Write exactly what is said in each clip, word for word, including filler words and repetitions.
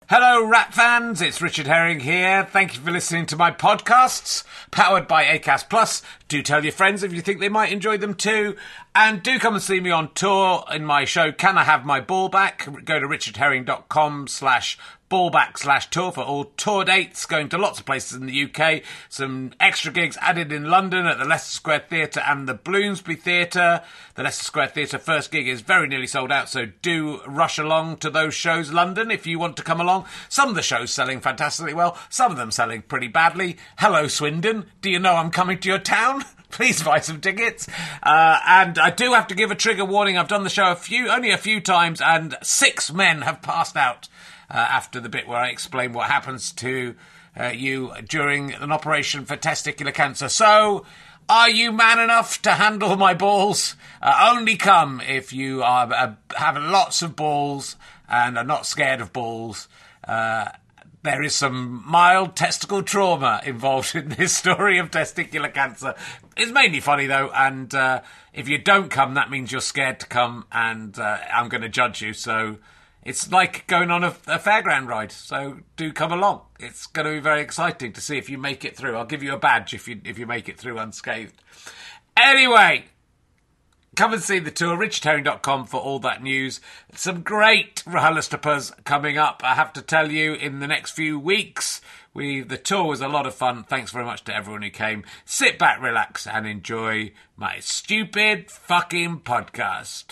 Hello, Rat fans. It's Richard Herring here. Thank you for listening to my podcasts, powered by Acast Plus. Do tell your friends if you think they might enjoy them too. And do come and see me on tour in my show, Can I Have My Ball Back? Go to richardherring.com slash ballback slash tour for all tour dates, going to lots of places in the U K. Some extra gigs added in London at the Leicester Square Theatre and the Bloomsbury Theatre. The Leicester Square Theatre first gig is very nearly sold out, so do rush along to those shows, London, if you want to come along. Some of the shows selling fantastically well, some of them selling pretty badly. Hello, Swindon. Do you know I'm coming to your town? Please buy some tickets. Uh, and I do have to give a trigger warning. I've done the show a few, only a few times, and six men have passed out uh, after the bit where I explain what happens to uh, you during an operation for testicular cancer. So, are you man enough to handle my balls? Uh, only come if you are uh, have lots of balls and are not scared of balls. Uh, There is some mild testicle trauma involved in this story of testicular cancer. It's mainly funny, though, and uh, if you don't come, that means you're scared to come, and uh, I'm going to judge you. So it's like going on a, a fairground ride, so do come along. It's going to be very exciting to see if you make it through. I'll give you a badge if you if you make it through unscathed. Anyway, come and see the tour, richard herring dot com for all that news. Some great RHLSTPs coming up, I have to tell you, in the next few weeks. We The tour was a lot of fun. Thanks very much to everyone who came. Sit back, relax, and enjoy my stupid fucking podcast.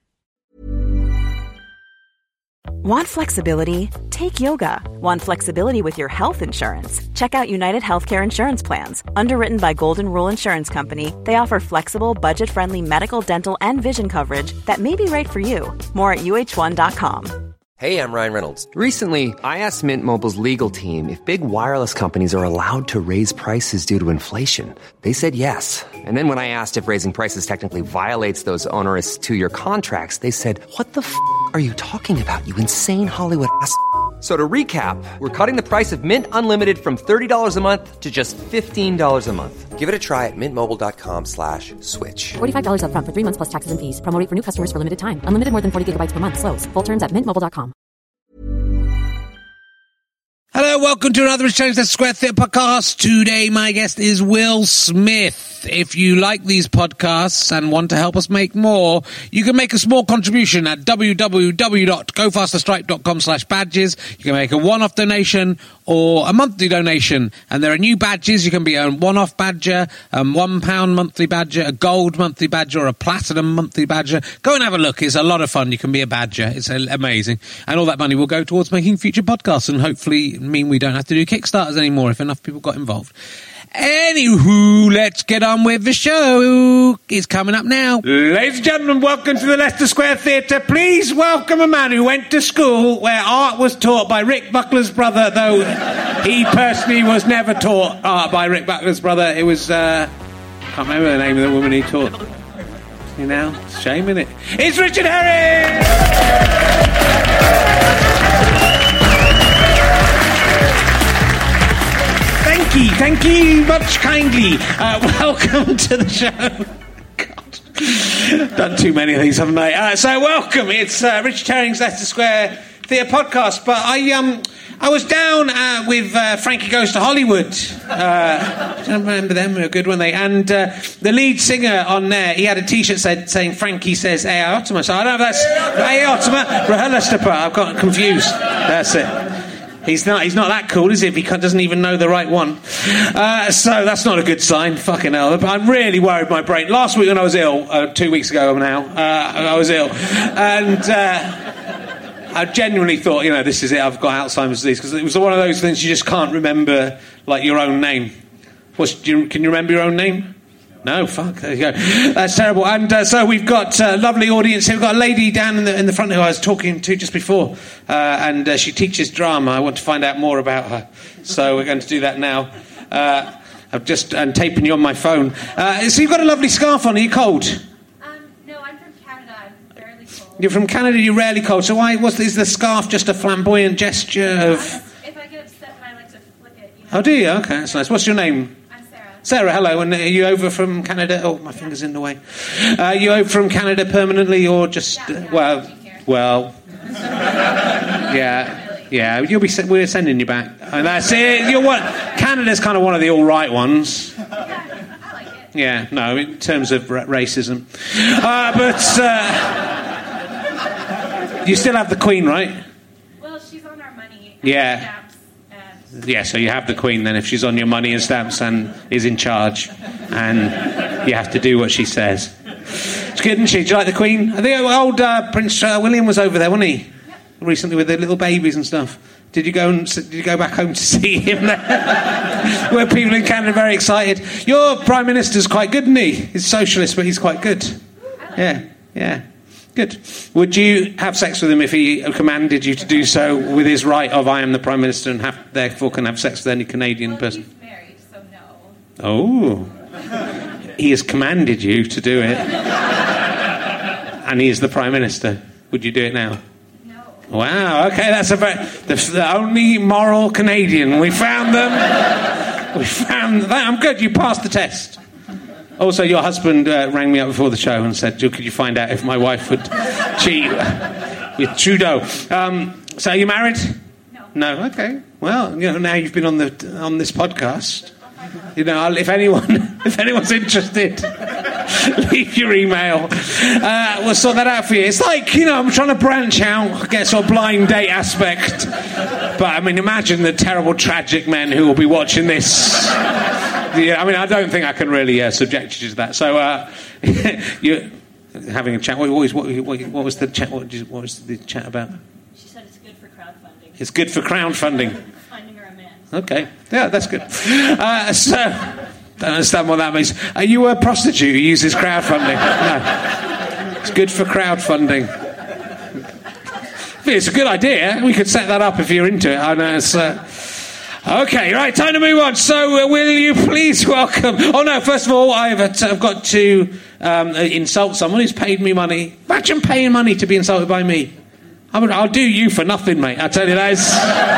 Want flexibility? Take yoga. Want flexibility with your health insurance? Check out United Healthcare Insurance Plans. Underwritten by Golden Rule Insurance Company, they offer flexible, budget-friendly medical, dental, and vision coverage that may be right for you. More at U H one dot com. Hey, I'm Ryan Reynolds. Recently, I asked Mint Mobile's legal team if big wireless companies are allowed to raise prices due to inflation. They said yes. And then when I asked if raising prices technically violates those onerous two-year contracts, they said, what the f*** are you talking about, you insane Hollywood ass f- So to recap, we're cutting the price of Mint Unlimited from thirty dollars a month to just fifteen dollars a month. Give it a try at mintmobile.com slash switch. forty-five dollars up front for three months plus taxes and fees. Promo rate for new customers for limited time. Unlimited more than forty gigabytes per month. Slows full terms at mint mobile dot com. Hello, welcome to another Change the Square Theatre podcast. Today, my guest is Will Smith. If you like these podcasts and want to help us make more, you can make a small contribution at www.gofasterstripe.com slash badges. You can make a one-off donation or a monthly donation. And there are new badges. You can be a one-off badger, a one-pound monthly badger, a gold monthly badger, or a platinum monthly badger. Go and have a look. It's a lot of fun. You can be a badger. It's amazing. And all that money will go towards making future podcasts and hopefully mean we don't have to do Kickstarters anymore if enough people got involved. Anywho, let's get on with the show. It's coming up now. Ladies and gentlemen, welcome to the Leicester Square Theatre. Please welcome a man who went to school where art was taught by Rick Buckler's brother, though he personally was never taught art by Rick Buckler's brother. It was, uh, I can't remember the name of the woman he taught. You know, shame, innit? It's Richard Herring! Thank you, thank you much kindly. Uh, welcome to the show. God, done too many of these, haven't I? Uh, so welcome. It's uh, Richard Herring's Leicester Square Theatre podcast. But I um I was down uh, with uh, Frankie Goes to Hollywood. Uh, I don't remember them. They were good, weren't they? And uh, the lead singer on there, he had a T-shirt said, saying Frankie says A I Optima. So I don't know if that's A I Optima, RHLSTP. I've got confused. That's it. He's not He's not that cool, is he, if he doesn't even know the right one? Uh, so that's not a good sign. Fucking hell. I'm really worried my brain. Last week when I was ill, uh, two weeks ago now, uh, I was ill. And uh, I genuinely thought, you know, this is it, I've got Alzheimer's disease. Because it was one of those things you just can't remember, like, your own name. What's, do you, can you remember your own name? No, fuck, there you go. That's terrible. And uh, so we've got a lovely audience here. We've got a lady down in the in the front who I was talking to just before, uh, and uh, she teaches drama. I want to find out more about her, so we're going to do that now. Uh, I'm just I'm taping you on my phone. Uh, so you've got a lovely scarf on. Are you cold? Um, no, I'm from Canada. I'm rarely cold. You're from Canada. You're rarely cold. So why was is the scarf just a flamboyant gesture of? If I get upset, I like to flick it. You know? Oh, do you? Okay, that's nice. What's your name? Sarah, hello, and are you over from Canada? Oh, my finger's in the way. Uh, are you over from Canada permanently, or just... Yeah, uh, well, well... yeah. Yeah, you'll be. We're sending you back. And that's it. You're one. Canada's kind of one of the all right ones. Yeah, I like it. Yeah, no, in terms of ra- racism, uh, but uh, you still have the Queen, right? Well, she's on our money. Yeah. Stamps and Yeah, so you have the Queen then if she's on your money and stamps and is in charge, and you have to do what she says. It's good, isn't she? Do you like the Queen? I think old uh, Prince uh, William was over there, wasn't he? Recently with the little babies and stuff. Did you go and did you go back home to see him there? Were people in Canada very excited? Your Prime Minister's quite good, isn't he? He's socialist, but he's quite good. Yeah, yeah. Good. Would you have sex with him if he commanded you to do so with his right of I am the Prime Minister and have, therefore can have sex with any Canadian well, person? he's married, so no. Oh. He has commanded you to do it. And he is the Prime Minister. Would you do it now? No. Wow, okay, that's a very... The, the only moral Canadian. We found them. We found that. I'm good, you passed the test. Also, your husband uh, rang me up before the show and said, could you find out if my wife would cheat with Trudeau? Um, so are you married? No. No, okay. Well, you know, now you've been on the on this podcast. You know, if anyone if anyone's interested, leave your email. Uh, we'll sort that out for you. It's like, you know, I'm trying to branch out, get sort of blind date aspect. But, I mean, imagine the terrible, tragic men who will be watching this. Yeah, I mean, I don't think I can really uh, subject you to that. So, uh, you're having a chat. What, what, was, what, what was the chat? What, did you, what was the chat about? She said it's good for crowdfunding. It's good for crowdfunding. Finding her a man. Okay, yeah, that's good. Uh, so, don't understand what that means. Are you a prostitute who uses crowdfunding? No. It's good for crowdfunding. It's a good idea. We could set that up if you're into it. I know it's... Uh, Okay, right, time to move on. So, uh, will you please welcome... Oh, no, first of all, I've, uh, I've got to um, insult someone who's paid me money. Imagine paying money to be insulted by me. I would, I'll do you for nothing, mate. I tell you, that is...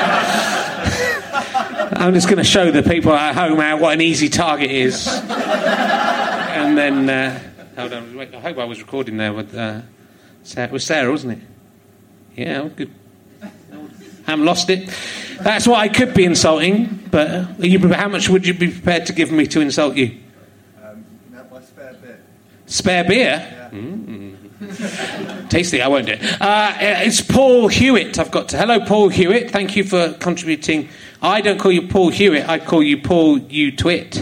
I'm just going to show the people at home how, what an easy target is. And then... Uh, hold on, wait, I hope I was recording there with... Uh, Sarah, it was Sarah, wasn't it? Yeah, good. I haven't lost it. That's what I could be insulting, but are you, how much would you be prepared to give me to insult you? Um, that my spare beer. Spare beer? Yeah. Mm. Tasty, I won't do it. Uh, it's Paul Hewitt. I've got to... Hello, Paul Hewitt. Thank you for contributing. I don't call you Paul Hewitt. I call you Paul You Twit.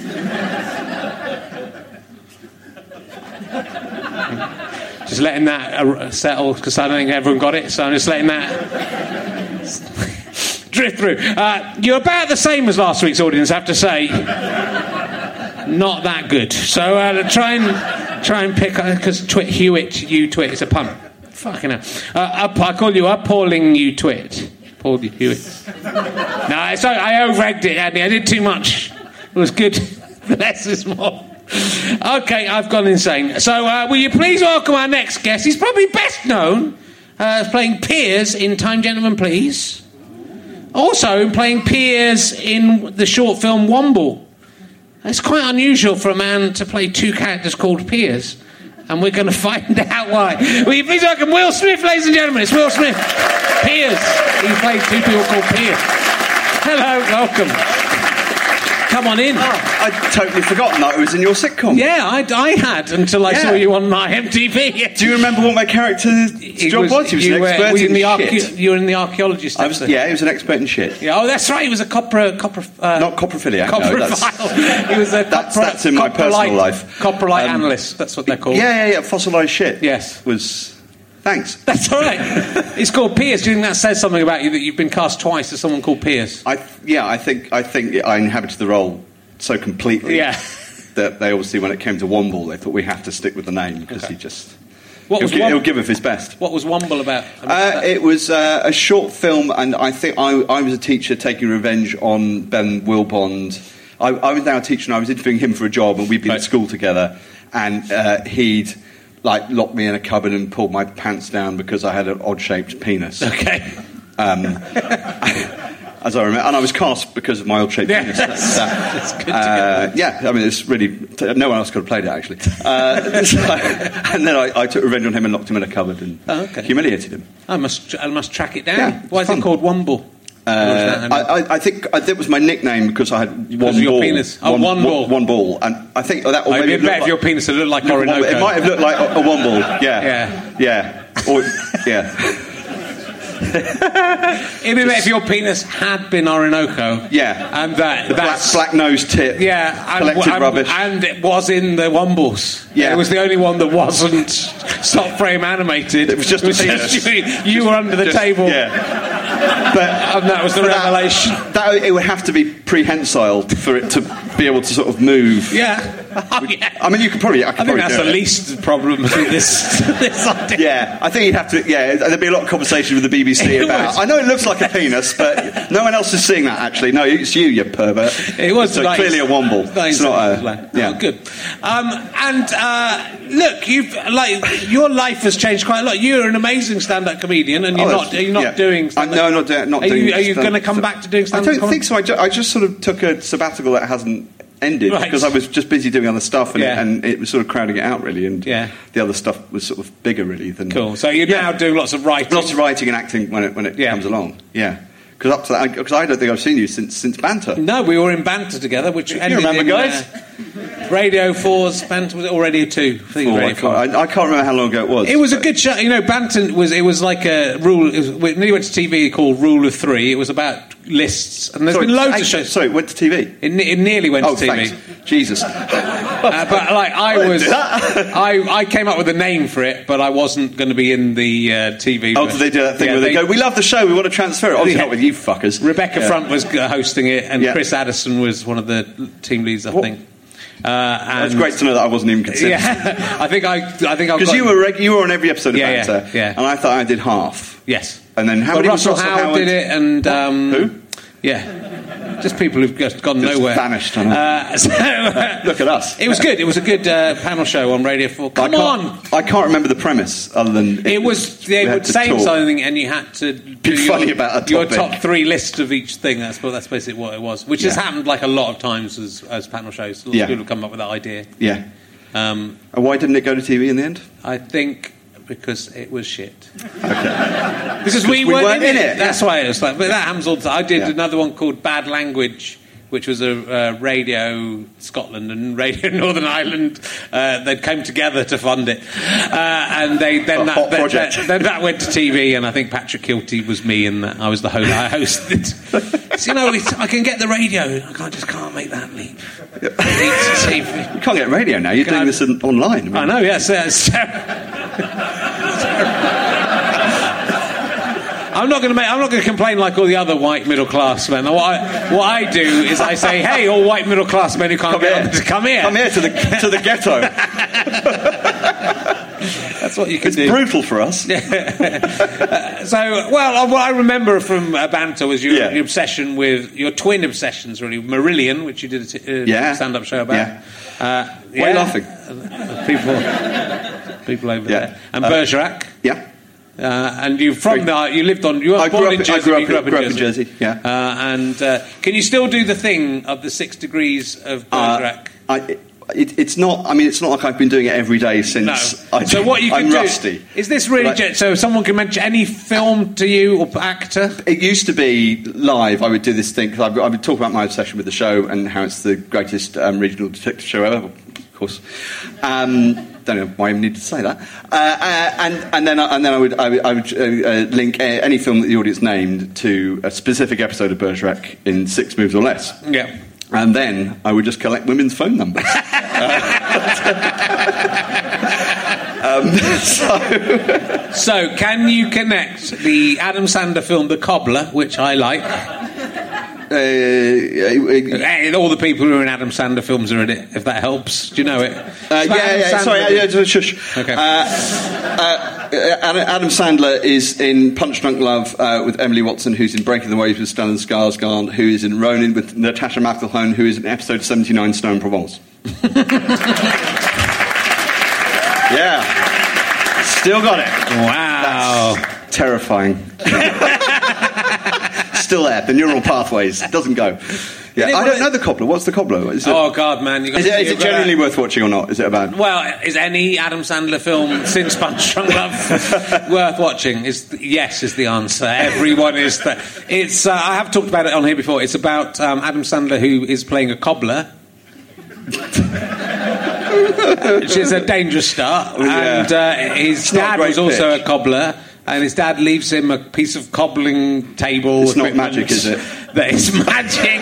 Just letting that uh, settle, because I don't think everyone got it, so I'm just letting that... drift through. Uh, you're about the same as last week's audience, I have to say. Not that good. So uh, try and try and pick, because uh, Twit Hewitt, you twit, it's a pun. Fucking hell. Uh, I call you appalling you twit. Paul Hewitt. No, it's, I over-egged it, Andy. I did too much. It was good. Less is more. Okay, I've gone insane. So uh, will you please welcome our next guest? He's probably best known uh, as playing Piers in Time Gentlemen Please. Also playing Piers in the short film Womble. It's quite unusual for a man to play two characters called Piers, and we're going to find out why. Will you please welcome Will Smith, ladies and gentlemen? It's Will Smith. Piers. He played two people called Piers. Hello, welcome. Come on in. Oh, I'd totally forgotten that it was in your sitcom. Yeah, I, I had, until I Yeah. saw you on my M T V. Do you remember what my character's It job was? He was you an were, expert were you in, in the shit. archae- you were in the archaeologist I was, episode. yeah, he was an expert in shit. Yeah, oh, that's right. He was a copper, copper, uh, Not coprophiliac. copper no, that's, He was a That's- copper, that's in my personal coprolite- life. Coprolite Um, analyst. That's what they're called. Yeah, yeah, yeah. Fossilised shit. Yes. Was. Thanks. That's all right. It's called Piers. Do you think that says something about you that you've been cast twice as someone called Piers? I yeah, I think I think I inhabited the role so completely. Yeah. That they obviously, when it came to Womble, they thought we have to stick with the name because Okay. he just. What he'll, was gi- Wom- he'll give of his best. What was Womble about? I missed Uh, that. it was uh, a short film, and I think I, I was a teacher taking revenge on Ben Wilbond. I, I was now a teacher, and I was interviewing him for a job, and we'd been Right. at school together, and uh, he'd like locked me in a cupboard and pulled my pants down because I had an odd-shaped penis. Okay. Um, as I remember, and I was cast because of my odd-shaped Yeah, penis. that's, So, that's good to uh, get. yeah, I mean, it's really no one else could have played it actually. Uh, so, and then I, I took revenge on him and locked him in a cupboard and Oh, okay. humiliated him. I must, I must track it down. Yeah, Why it's is fun. it called Womble? Uh, I, I, I think uh, that was my nickname because I had one Because of your ball. penis. Oh, one ball. One ball, and I think that. Or I'd maybe be it looked bet if like- your penis had looked like looked Orinoco. one- It might have looked like a, a one ball. Yeah, Yeah. yeah, or, yeah. It'd be better if your penis had been Orinoco. Yeah. And that, The black, that's... black nose tip. Yeah, and, collected and, rubbish. and it was in the Wombles. Yeah. It was the only one that wasn't stop frame animated. It was just a penis. you, you were under the Just- table. Yeah. But And that was the for that- revelation. That, it would have to be prehensile for it to be able to sort of move. Yeah. Oh, yeah. I mean, you could probably. I, could I think probably that's do the it. least problem with this, this idea. Yeah, I think you'd have to. Yeah, there'd be a lot of conversation with the B B C It about. was. I know it looks like a penis, but no one else is seeing that. Actually, no, it's you, you pervert. It was so nice. clearly a womble. Nice. It's not a. Yeah, Oh, good. Um, and uh, look, you've like your life has changed quite a lot. You're an amazing stand-up comedian, and you're Oh, not. You're not yeah. doing. I, stand-up. no, I'm not doing. Not Are doing you, are you stand- going to come back to doing I stand-up? don't think so. I, ju- I just sort of took a sabbatical that hasn't ended Right. because I was just busy doing other stuff, and, Yeah. and it was sort of crowding it out really, and Yeah. the other stuff was sort of bigger really than. Cool. So you're Yeah. now doing lots of writing. Lots of writing and acting when it when it Yeah. comes along. Yeah, because up to that, because I, I don't think I've seen you since since Banter. No, we were in Banter together, which ended remember, in, guys? uh, Radio four's Banter. Was it or Radio two? I think it Oh, was I, Radio four. can't, I, I can't remember how long ago it was. It was a but- good show. You know, Banter was it was like a rule. It was, we nearly went to T V called Rule of Three. It was about lists, and there's Sorry, been loads hey, of shows. Sorry, it went to T V. It, ne- it nearly went Oh, to T V. thanks. Jesus. Uh, but like I didn't was, do that. I, I came up with a name for it, but I wasn't going to be in the uh, T V. Oh, did they do that thing Yeah, where they, go, we love the show, we want to transfer it? Obviously Yeah. not with you fuckers. Rebecca Yeah. Front was uh, hosting it, and Yeah. Chris Addison was one of the team leads, I What? think. Uh, and It's great to know that I wasn't even considered. Yeah, I think I, I think I Because you were reg- you were on every episode of Yeah, yeah, Banter, yeah. and I thought I did half. Yes. And then how Well, many was Russell Russell Howard, Howard? did it, and um, Who? Yeah, just people who've just gone Just nowhere, vanished, I know. Uh, so, Look at us. It was good. It was a good uh, panel show on Radio Four. Come I on. can't, I can't remember the premise other than It was they we had would to say talk. something, and you had to do your, funny about a your topic. top three list of each thing. That's that's basically what it was, which has Yeah. happened like a lot of times as, as panel shows. A lot Yeah. of people have come up with that idea. Yeah. Um, And why didn't it go to T V in the end? I think because it was shit. Okay. Because we, we weren't, weren't in, in it. it, That's yeah. why it was like. But that happens all the time. I did Yeah. another one called Bad Language, which was a uh, Radio Scotland and Radio Northern Ireland. Uh, they came together to fund it, uh, and they then A that, hot then, project. that, then that went to T V, and I think Patrick Kilty was me, and that I was the host. I hosted. So, you know, it's, I can get the radio. I can't, just can't make that leap. Leap to T V. You can't get radio now. You're Can doing I- this in, online. mean- I know, yes. Uh, so- I'm not going to make. I'm not going to complain like all the other white middle class men. What I, what I do is I say, "Hey, all white middle class men who can't Come get here. on to come here." Come here to the to the ghetto. That's what you can It's do. brutal for us. So, well, what I remember from uh, Banter was your, Yeah. your obsession with your twin obsessions, really. Marillion, which you did a t- uh, Yeah. stand-up show about. Yeah. Uh, Why are you laughing? People, people over Yeah. there, and Uh, Bergerac. Yeah. Uh, and you from Sorry. there, you lived on. You were I born grew in up- Jersey. I grew but you up- grew up in grew up in Jersey. Jersey, yeah. Uh, and uh, can you still do the thing of the six degrees of Uh, Bergerac? I, it, it's not. I mean, it's not like I've been doing it every day since. No. I, So what you I'm can do rusty. is this really? But I- ju- so someone can mention any film to you or actor. It used to be live. I would do this thing because I, I would talk about my obsession with the show and how it's the greatest um, regional detective show ever. Of course, um, don't know why I even need to say that. Uh, uh, and and then I, and then I would I would, I would uh, uh, link uh, any film that the audience named to a specific episode of Bergerac in six moves or less. Yeah. And then I would just collect women's phone numbers. um, so. So can you connect the Adam Sandler film The Cobbler, which I like? Uh, uh, Eh, all the people who are in Adam Sandler films are in it. If that helps, do you know it? Uh, It's yeah, about Adam yeah, Sandler. sorry, yeah, yeah, shush. Okay. Uh, uh, Adam Adam Sandler is in Punch Drunk Love uh, with Emily Watson, who's in Breaking the Waves with Stellan Skarsgård, who is in Ronin with Natasha McElhone, who is in episode seventy-nine Snow in Provence. Yeah. Still got it. Wow. Terrifying. still there. The neural pathways doesn't go. Yeah, I don't know the Cobbler. What's the Cobbler? Is it, oh God, man! You got is it, is it generally worth watching or not? Is it about? Well, is any Adam Sandler film since Punch Drunk Love worth watching? Is yes, is the answer. Everyone is. The, it's. Uh, I have talked about it on here before. It's about um, Adam Sandler who is playing a cobbler. Which is a dangerous start, yeah. and uh, his It's not a dad great was also pitch. a cobbler. And his dad leaves him a piece of cobbling table. It's not equipment magic, is it? That is magic.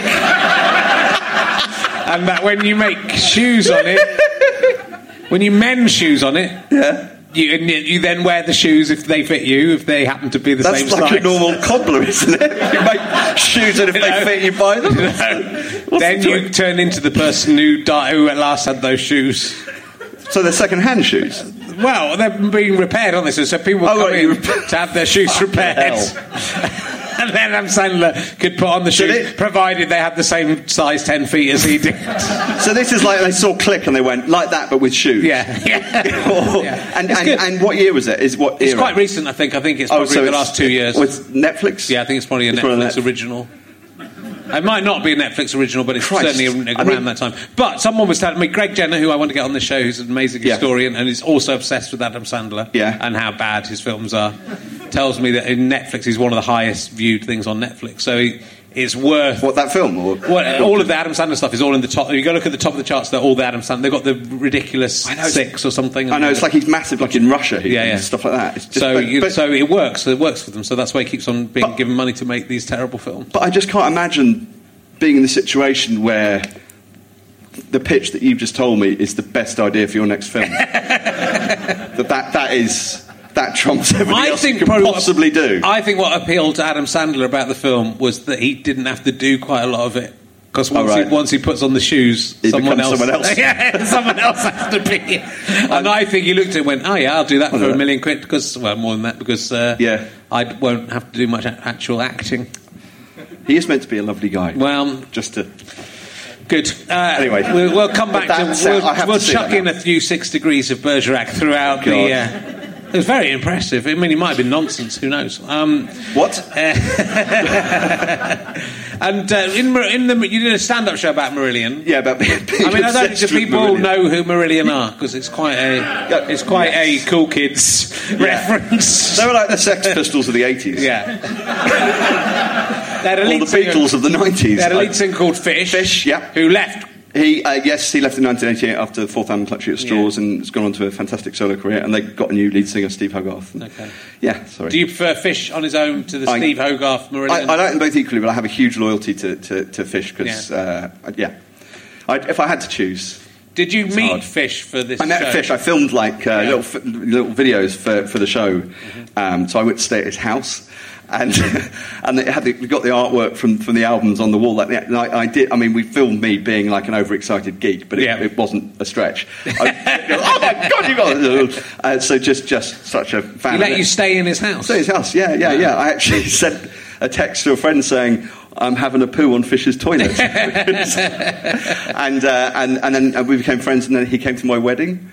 And that when you make shoes on it, when you mend shoes on it, Yeah. you, and you then wear the shoes if they fit you, if they happen to be the That's same like size. a normal cobbler, isn't it? You make shoes and if You they know? fit, you buy them. What's Then the you joy? turn into the person who died, who at last had those shoes. So they're second-hand shoes. Well, they're being repaired, aren't they? So, so people Oh, come right, in you- to have their shoes repaired. And then Adam Sandler could put on the shoes, it- provided they had the same size ten feet as he did. So this is like they saw Click and they went like that, but with shoes. Yeah, yeah. Or- Yeah. And, It's and, good. and what year was it? Is what It's era? quite recent, I think. I think it's Oh, probably so the it's- last two years. Oh, it's Netflix. Yeah, I think it's probably a It's one of Netflix Net- original. It might not be a Netflix original, but it's Christ. certainly around I mean- that time. But someone was telling me, Greg Jenner, who I want to get on the show, who's an amazing Yeah. historian and is also obsessed with Adam Sandler Yeah. and how bad his films are, tells me that in Netflix he's one of the highest viewed things on Netflix. So he, it's worth... What, that film? Or, Well, all of the Adam Sandler stuff is all in the top. You go look at the top of the charts. They're all the Adam Sandler. They've got the ridiculous I know, it's- six or something. I know, it's like he's massive, like in Russia, he, Yeah, yeah. and stuff like that. It's just, so, but, you, but, so it works. So it works for them. So that's why he keeps on being But- given money to make these terrible films. but I just can't imagine being in the situation where the pitch that you've just told me is the best idea for your next film. that, that that is that trumps everything I else think you could probably what- possibly do. I think what appealed to Adam Sandler about the film was that he didn't have to do quite a lot of it. Because once, Oh, right. he, once he puts on the shoes, He someone becomes else, someone else. yeah, someone else has to be. And I think he looked at it and went, "Oh yeah, I'll do that for know. a million quid." Because well, more than that, because uh, Yeah. I won't have to do much a- actual acting. He is meant to be a lovely guy. Well, just to good. Uh, Anyway. we'll, we'll come back But to. that's, uh, We'll, I have we'll to see chuck that in now. a few six degrees of Bergerac throughout Oh, the. God. Uh, it was very impressive. I mean, it might have been nonsense. Who knows? Um, what? and uh, in Mar- in the you did a stand-up show about Marillion. Yeah, about being I mean, I don't obsessed do with people Marillion. know who Marillion are because it's quite a it's quite Yes. a cool kids reference. They were like the Sex Pistols of the eighties. Yeah, they had a Or lead the singer- Beatles of the nineties. They had a lead singer called Fish. Fish, yeah. who left. He, uh, yes, he left in nineteen eighty-eight after the fourth album, Clutching at Straws, Yeah. and has gone on to a fantastic solo career. And they got a new lead singer, Steve Hogarth. And- Okay. Yeah, sorry. Do you prefer Fish on his own to the I- Steve Hogarth I, Marillion? I like them both equally, but I have a huge loyalty to, to, to Fish because, Yeah. uh, yeah, I, if I had to choose, Did you meet hard. Fish for this I met show? Fish. I filmed like uh, Yeah. little f- little videos for, for the show, Mm-hmm. um, so I went to stay at his house. And and they had the, we got the artwork from, from the albums on the wall. Like, and I, I did. I mean, we filmed me being like an overexcited geek, but it, Yeah. it wasn't a stretch. I, oh my god, you got it! Uh, so just just such a fan. He of let it. you stay in his house. Stay at his house. Yeah, yeah, yeah. I actually sent a text to a friend saying, I'm having a poo on Fish's toilet. and, uh, and and then we became friends, and then he came to my wedding.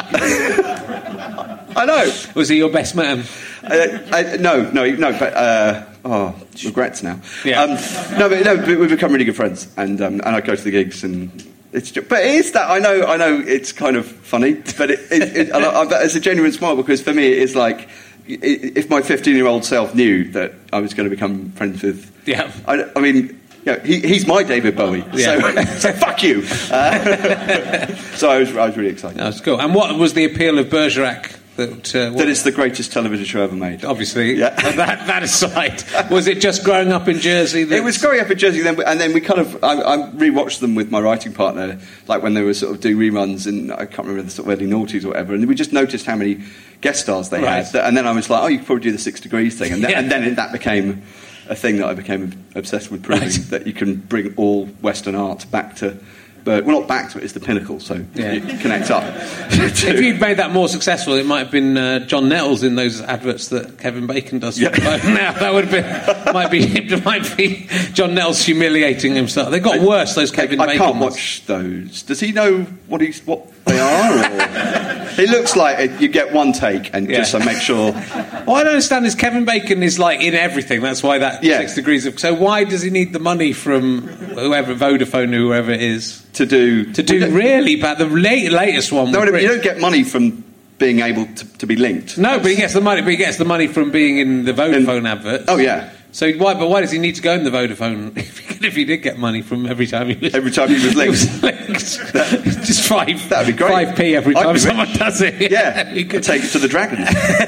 I know. Was he your best man? Uh, I, no, no, no. But uh, oh, regrets now. Yeah. Um, no, but no, but we've become really good friends, and um, and I go to the gigs, and it's. Just, but it is that I know, I know it's kind of funny, but it, it, it, and I, I, it's a genuine smile because for me it is like i- if my fifteen-year-old self knew that I was going to become friends with. Yeah. I, I mean. Yeah, he, he's my David Bowie, Yeah. so, so fuck you. Uh, so I was, I was really excited. That's cool. And what was the appeal of Bergerac? That, uh, what- That it's the greatest television show ever made. obviously. Yeah. That, that aside, was it just growing up in Jersey? That It was growing up in Jersey, then, and then we kind of I, I rewatched them with my writing partner, like when they were sort of doing reruns, and I can't remember the sort of early noughties or whatever, and we just noticed how many guest stars they Right. had, and then I was like, oh, you could probably do the Six Degrees thing, and then, Yeah. and then that became a thing that I became obsessed with proving Right. that you can bring all Western art back to But well, not back to it. It's the pinnacle, so Yeah. you connect up. If you'd made that more successful, it might have been uh, John Nettles in those adverts that Kevin Bacon does. Yeah. Now that would have been might be it might be John Nettles humiliating himself. They got worse. Those Kevin I Bacon can't ones. watch those. Does he know what he's what they are? Or? It looks like it, you get one take and Yeah. just to make sure. What I don't understand is Kevin Bacon is like in everything. That's why that Yeah. six degrees of. So why does he need the money from whoever Vodafone, whoever it is, To do to do really bad? The late, latest one. No, with no, you Brit- don't get money from being able to, to be linked. No, but he gets the money. But he gets the money from being in the Vodafone In- advert. Oh yeah. So why? But why does he need to go in the Vodafone if he, if he did get money from every time he was Every time he was linked. he was linked. Just five. That'd be great. Five p every I'd time be someone rich. does it. Yeah, he could. take it to the dragons.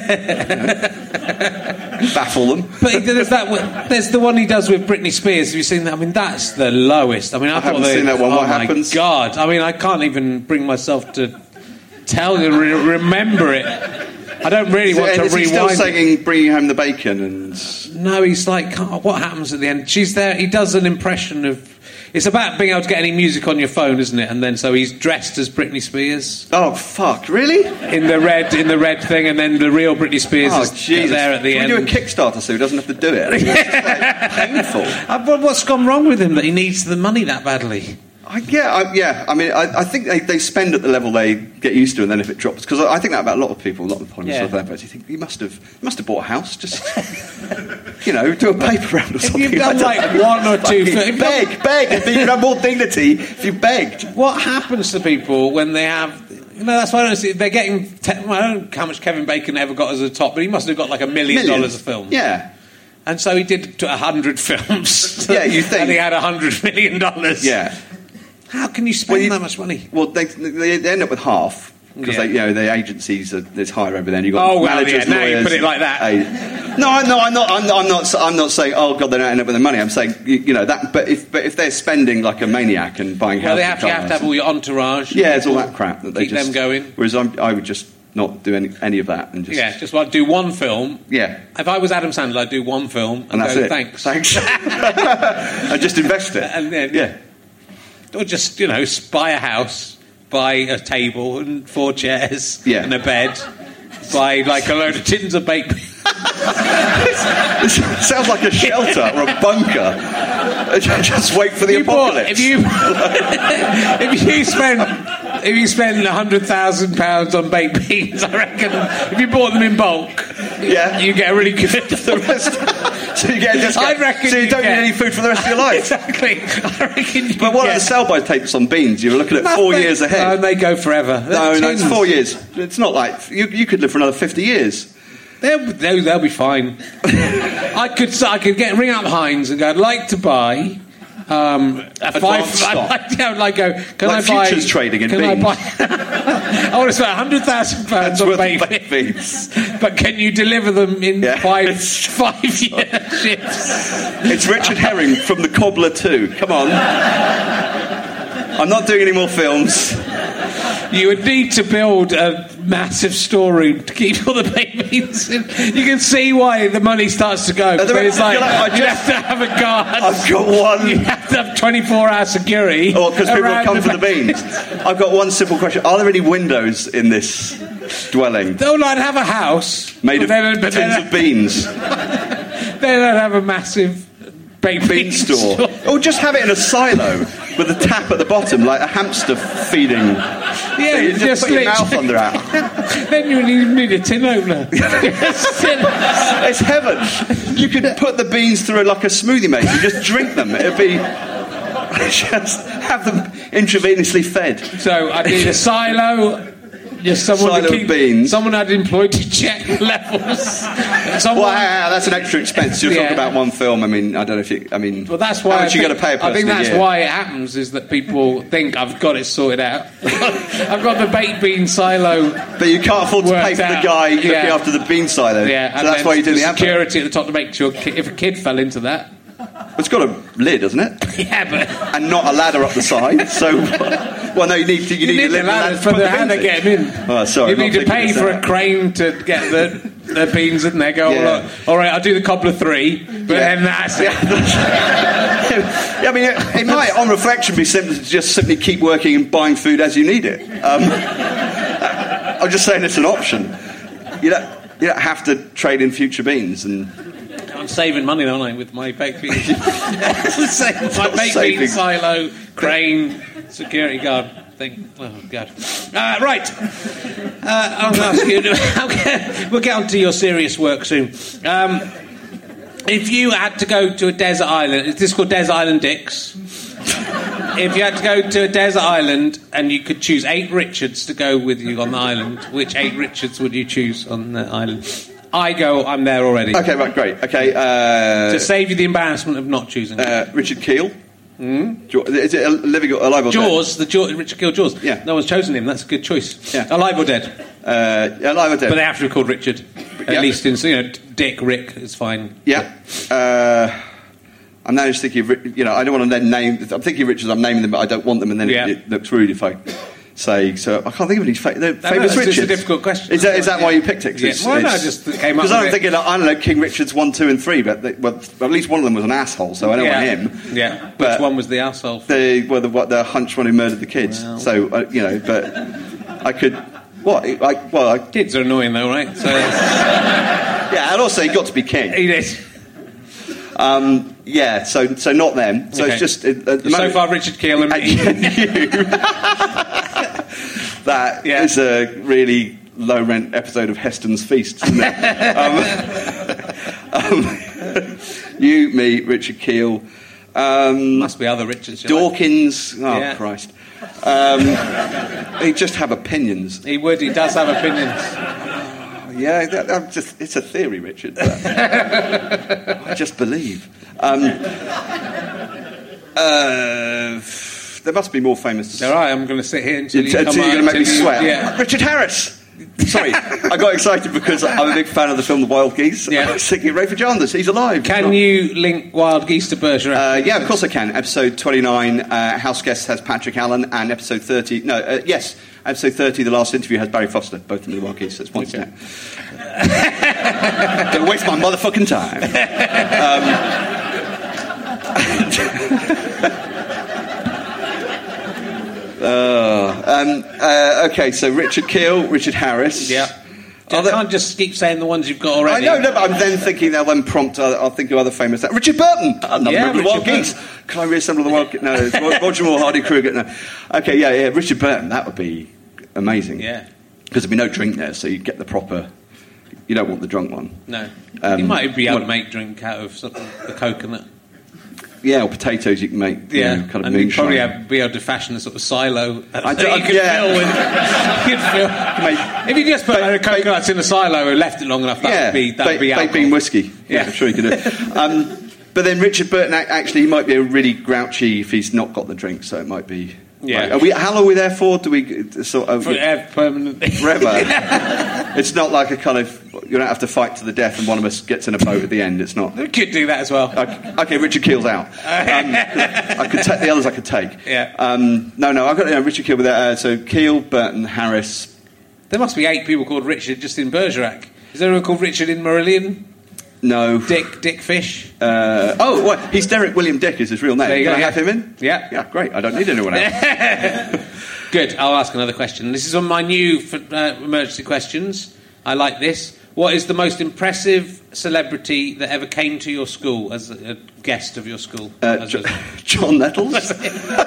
Baffle them. But he- there's that. one- There's the one he does with Britney Spears. Have you seen that? I mean, that's the lowest. I mean, I, thought haven't they, seen that one. Oh What my happens? God! I mean, I can't even bring myself to tell you, re- remember it. I don't really Is, want it, to is he rewind. still it. singing "Bringing Home the Bacon"? And No, he's like, oh, what happens at the end? She's there. He does an impression of. It's about being able to get any music on your phone, isn't it? And then so he's dressed as Britney Spears oh fuck, really? in the red in the red thing, and then the real Britney Spears Oh is Jesus! there at the Can end. we do a Kickstarter so he doesn't have to do it? It's just, like, painful. Uh, but what's gone wrong with him that he needs the money that badly? I, yeah, I, yeah. I mean, I, I think they, they spend at the level they get used to, and then if it drops, because I, I think that about a lot of people, a lot of the Yeah. yeah. adverts. You think you must have, you must have bought a house, just you know, do a paper round or something. you've done I don't like know. one or two Fucking things- beg, beg, and you have more dignity if you begged. What happens to people when they have? You know, that's why I don't see. They're getting. Te- well, I don't know how much Kevin Bacon ever got as a top, but he must have got like a million Millions. dollars a film. Yeah, And so he did a hundred films. Yeah, you think- and he had a hundred million dollars. yeah. How can you spend Well, you- that much money? Well, they, they, they end up with half. Because Yeah. they, you know, the agencies are there's higher over there. And you've got Oh, well, managers, yeah, now you lawyers, put it like that. uh, no, I- no, I'm not. I'm, I'm not. I'm not saying. Oh God, they don't end up with the money. I'm saying, you, you know, that. But if but if they're spending like a maniac and buying Well, houses, they have, you have to have all your entourage. yeah, it's all that crap that they Keep just them going. Whereas I'm, I would just not do any, any of that and just Yeah, just like do one film. yeah. If I was Adam Sandler, I'd do one film and, And that's go, it. thanks. Thanks. and just invest it. And then- yeah. Or just, you know, buy a house, buy a table and four chairs Yeah. and a bed, buy like a load of tins of baked beans. This sounds like a shelter or a bunker. Just wait for the You bought- apocalypse. if you if you spend if you spend a hundred thousand pounds on baked beans, I reckon if you bought them in bulk, Yeah. you get a really good. the rest, so you get a discount. I reckon so you you don't get- need any food for the rest of your life. Exactly. I reckon. You But what are get the sell-by tapes on beans? You're looking at four nothing. years ahead. No, and they go forever. no, They're no, it's tins. four years. It's not like you, you could live for another fifty years. They'll, they'll, they'll be fine. I could I could get ring up Heinz and go. I'd like to buy. Um, a five. Advanced I'd stock. like, yeah, I'd like go. Can Like I buy? futures trading in can beans. I buy? I want to spend a hundred thousand pounds That's on worth of baked baked beans. But can you deliver them in Yeah. five five year shifts? It's Richard Herring from The Cobbler two. Come on. I'm not doing any more films. You would need to build a massive storeroom to keep all the baked beans in. You can see why the money starts to go. the- But it's like I you just- have to have a guard. I've got one. You have to have twenty-four hour security. Oh, because people have around come for the back. beans. I've got one simple question. Are there any windows in this dwelling They'll not have a house made of but then, but tins then, of beans? they don't have a massive baked Bean store. Or just have it in a silo with a tap at the bottom, like a hamster feeding. Yeah, you just, just put your literally- mouth under it. Then you need, need a tin opener. It's heaven. You could put the beans through like a smoothie maker and just drink them. It'd be just have them intravenously fed. So I need a silo. Just someone Silo to of keep, beans. Someone I'd employed to check levels. Someone, Wow, that's an extra expense. You're Yeah. talking about one film. I mean, I don't know if you. I mean, Well, that's why how much I you got think, to pay a person I think that's a year? why it happens is that people think I've got it sorted out. I've got the baked bean silo. But you can't afford to pay worked for the out. guy looking Yeah. after the bean silo. Yeah, so and that's then why you do the advert. security at the top to make sure ki- if a kid fell into that. It's got a lid, hasn't it? Yeah, but And not a ladder up the side. So, well, no, you need to. You, you need a the lid ladder to for put the beans hand to in. get him in. Oh, sorry, you I'm not need to thinking pay this for a out. crane to get the the beans in there. Go, Yeah. "Well, all right, I'll do the cobbler three, but Yeah. then that's it. Yeah. I mean, it, it might, on reflection, be simple to just simply keep working and buying food as you need it. Um, I'm just saying it's an option. You don't, you don't have to trade in future beans and... I'm saving money, aren't I, with my baked beans? My baked bean silo, crane, security guard thing. Oh, God. Uh, right. Uh, I'll ask you... Okay, we'll get on to your serious work soon. Um, if you had to go to a desert island... Is this called Desert Island Dicks? If you had to go to a desert island and you could choose eight Richards to go with you on the island, which eight Richards would you choose on the island? I go, I'm there already. Okay, right, great. Okay, uh... To save you the embarrassment of not choosing. Uh, Richard Keel. Mm? Is it living or alive or Jaws, dead? the Jaws, Richard Keel Jaws. Yeah. No one's chosen him, that's a good choice. Yeah. Alive or dead? Uh, yeah, alive or dead. But they have to be called Richard. At Yeah. least in, you know, Dick, Rick is fine. Yeah. Uh, I'm now just thinking of, Ri- you know, I don't want to then name... I'm thinking of Richards, I'm naming them, but I don't want them, and then Yeah. it, it looks rude if I... say so. I can't think of any fa- No, famous no, it's Richards. a difficult question. Is that, is that Yeah. why you picked it? Yeah. It's, Well, no, it's- I just came up because I'm with it. thinking, like, I don't know, King Richards one, two, and three, but they, well, at least one of them was an asshole, so I don't yeah. want him. Yeah. Which But one was the arsehole? The well, the, what, the hunch one who murdered the kids. Well. So uh, you know, but I could. What? I, well, I, Kids are annoying though, right? So yeah, and also he got to be king. he did. Um, yeah, so so not them. So Okay. it's just uh, at the So moment- far, Richard Keel and And me. you. That Yeah. is a really low rent episode of Heston's Feast, isn't it? um, um, you, me, Richard Keel, um, Must be other Richards. you like. Dawkins. Oh Yeah. Christ! Um, they just have opinions. He would. He does have opinions. Yeah, that, I'm just, it's a theory, Richard. But I just believe. Um, uh, there must be more famous. All right, I'm going to sit here until you Until come you're out. going to make me until you- sweat. Yeah. Richard Harris. Sorry, I got excited because I'm a big fan of the film The Wild Geese. Yeah. I was thinking, Rafe Janders, he's alive. Can you link Wild Geese to Bergerac? Uh, yeah, of course I can. Episode twenty-nine, uh, House Guest has Patrick Allen, and episode thirty, no, uh, yes, episode thirty, the last interview, has Barry Foster, both of them in The Wild Geese, so it's once Okay. now. Don't waste my motherfucking time. Um, uh, um, uh, okay, so Richard Keel, Richard Harris. yeah. Are I there- can't just keep saying the ones you've got I already. know, no, but I'm then thinking they'll then prompt, uh, I'll think of other famous... Richard Burton! Another Yeah, member of the Wild Richard Geese. Can I reassemble the Wild Geese? No, it's Ro- Roger Moore, Hardy Kruger. No. Okay, yeah, yeah, Richard Burton, that would be amazing. Yeah. Because there'd be no drink there, so you'd get the proper... You don't want the drunk one. No. Um, you might be able to what- make drink out of something, the coconut. Yeah, or potatoes you can make, you Yeah, know, kind of and you'd moonshine. probably have, be able to fashion a sort of silo that I you don't- could yeah. fill with. You'd fill, Make- if you just put Ba- a coconuts in a silo and left it long enough, that yeah, would be that would ba- be baked alcohol. bean whiskey. Yeah. I'm sure you could do it. Um, but then Richard Burton, ac- actually, he might be a really grouchy if he's not got the drink, so it might be... Yeah. Right. Are we, how long are we there for? Do we... uh, Sort of, For, uh, permanently. forever. It's not like a kind of... You don't have to fight to the death and one of us gets in a boat at the end. It's not... We could do that as well. Okay, okay, Richard Keel's out. Um, I could take the others. I could take. Yeah. Um, no, no. I've got you know, Richard Keel with that. Uh, so Keel, Burton, Harris. There must be eight people called Richard just in Bergerac. Is there anyone called Richard in Marillion? No. Dick, Dick Fish? Uh, oh, what? He's Derek William Dick is his real name. There you Can go, I have yeah. him in? Yeah. Yeah, great. I don't need anyone else. Good. I'll ask another question. This is on my new uh, emergency questions. I like this. What is the most impressive celebrity that ever came to your school as a, a guest of your school? Uh, As Jo- a- John Nettles. of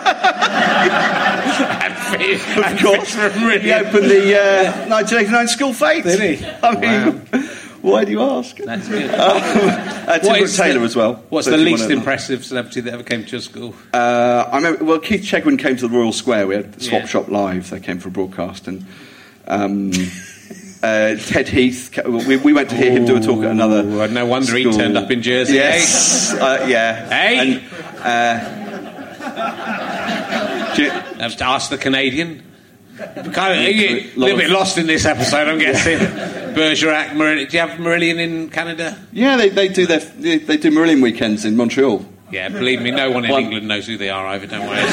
Of course. He opened the uh, nineteen eighty-nine School Fete. Did he? I mean, why do you ask? That's good. Um, uh, Tim What Brooke is Taylor the- as well. What's So the if you least wanna- impressive celebrity that ever came to your school? Uh, I remember. Well, Keith Chegwin came to the Royal Square. We had Swap Yeah. Shop Live. They came for a broadcast, and um, uh, Ted Heath. ca- We, we went to hear him do a talk at another. Ooh, no wonder he school. turned up in Jersey, Yes, uh, yeah. Hey? And, uh, do you- I've to ask the Canadian. Kind of, Yeah, you, a a lot little of- bit lost in this episode, I'm guessing. Bergerac, Marillion. Do you have Marillion in Canada? yeah, they, they do their they, they do Marillion weekends in Montreal. Yeah, believe me, no one in One- England knows who they are either, don't worry.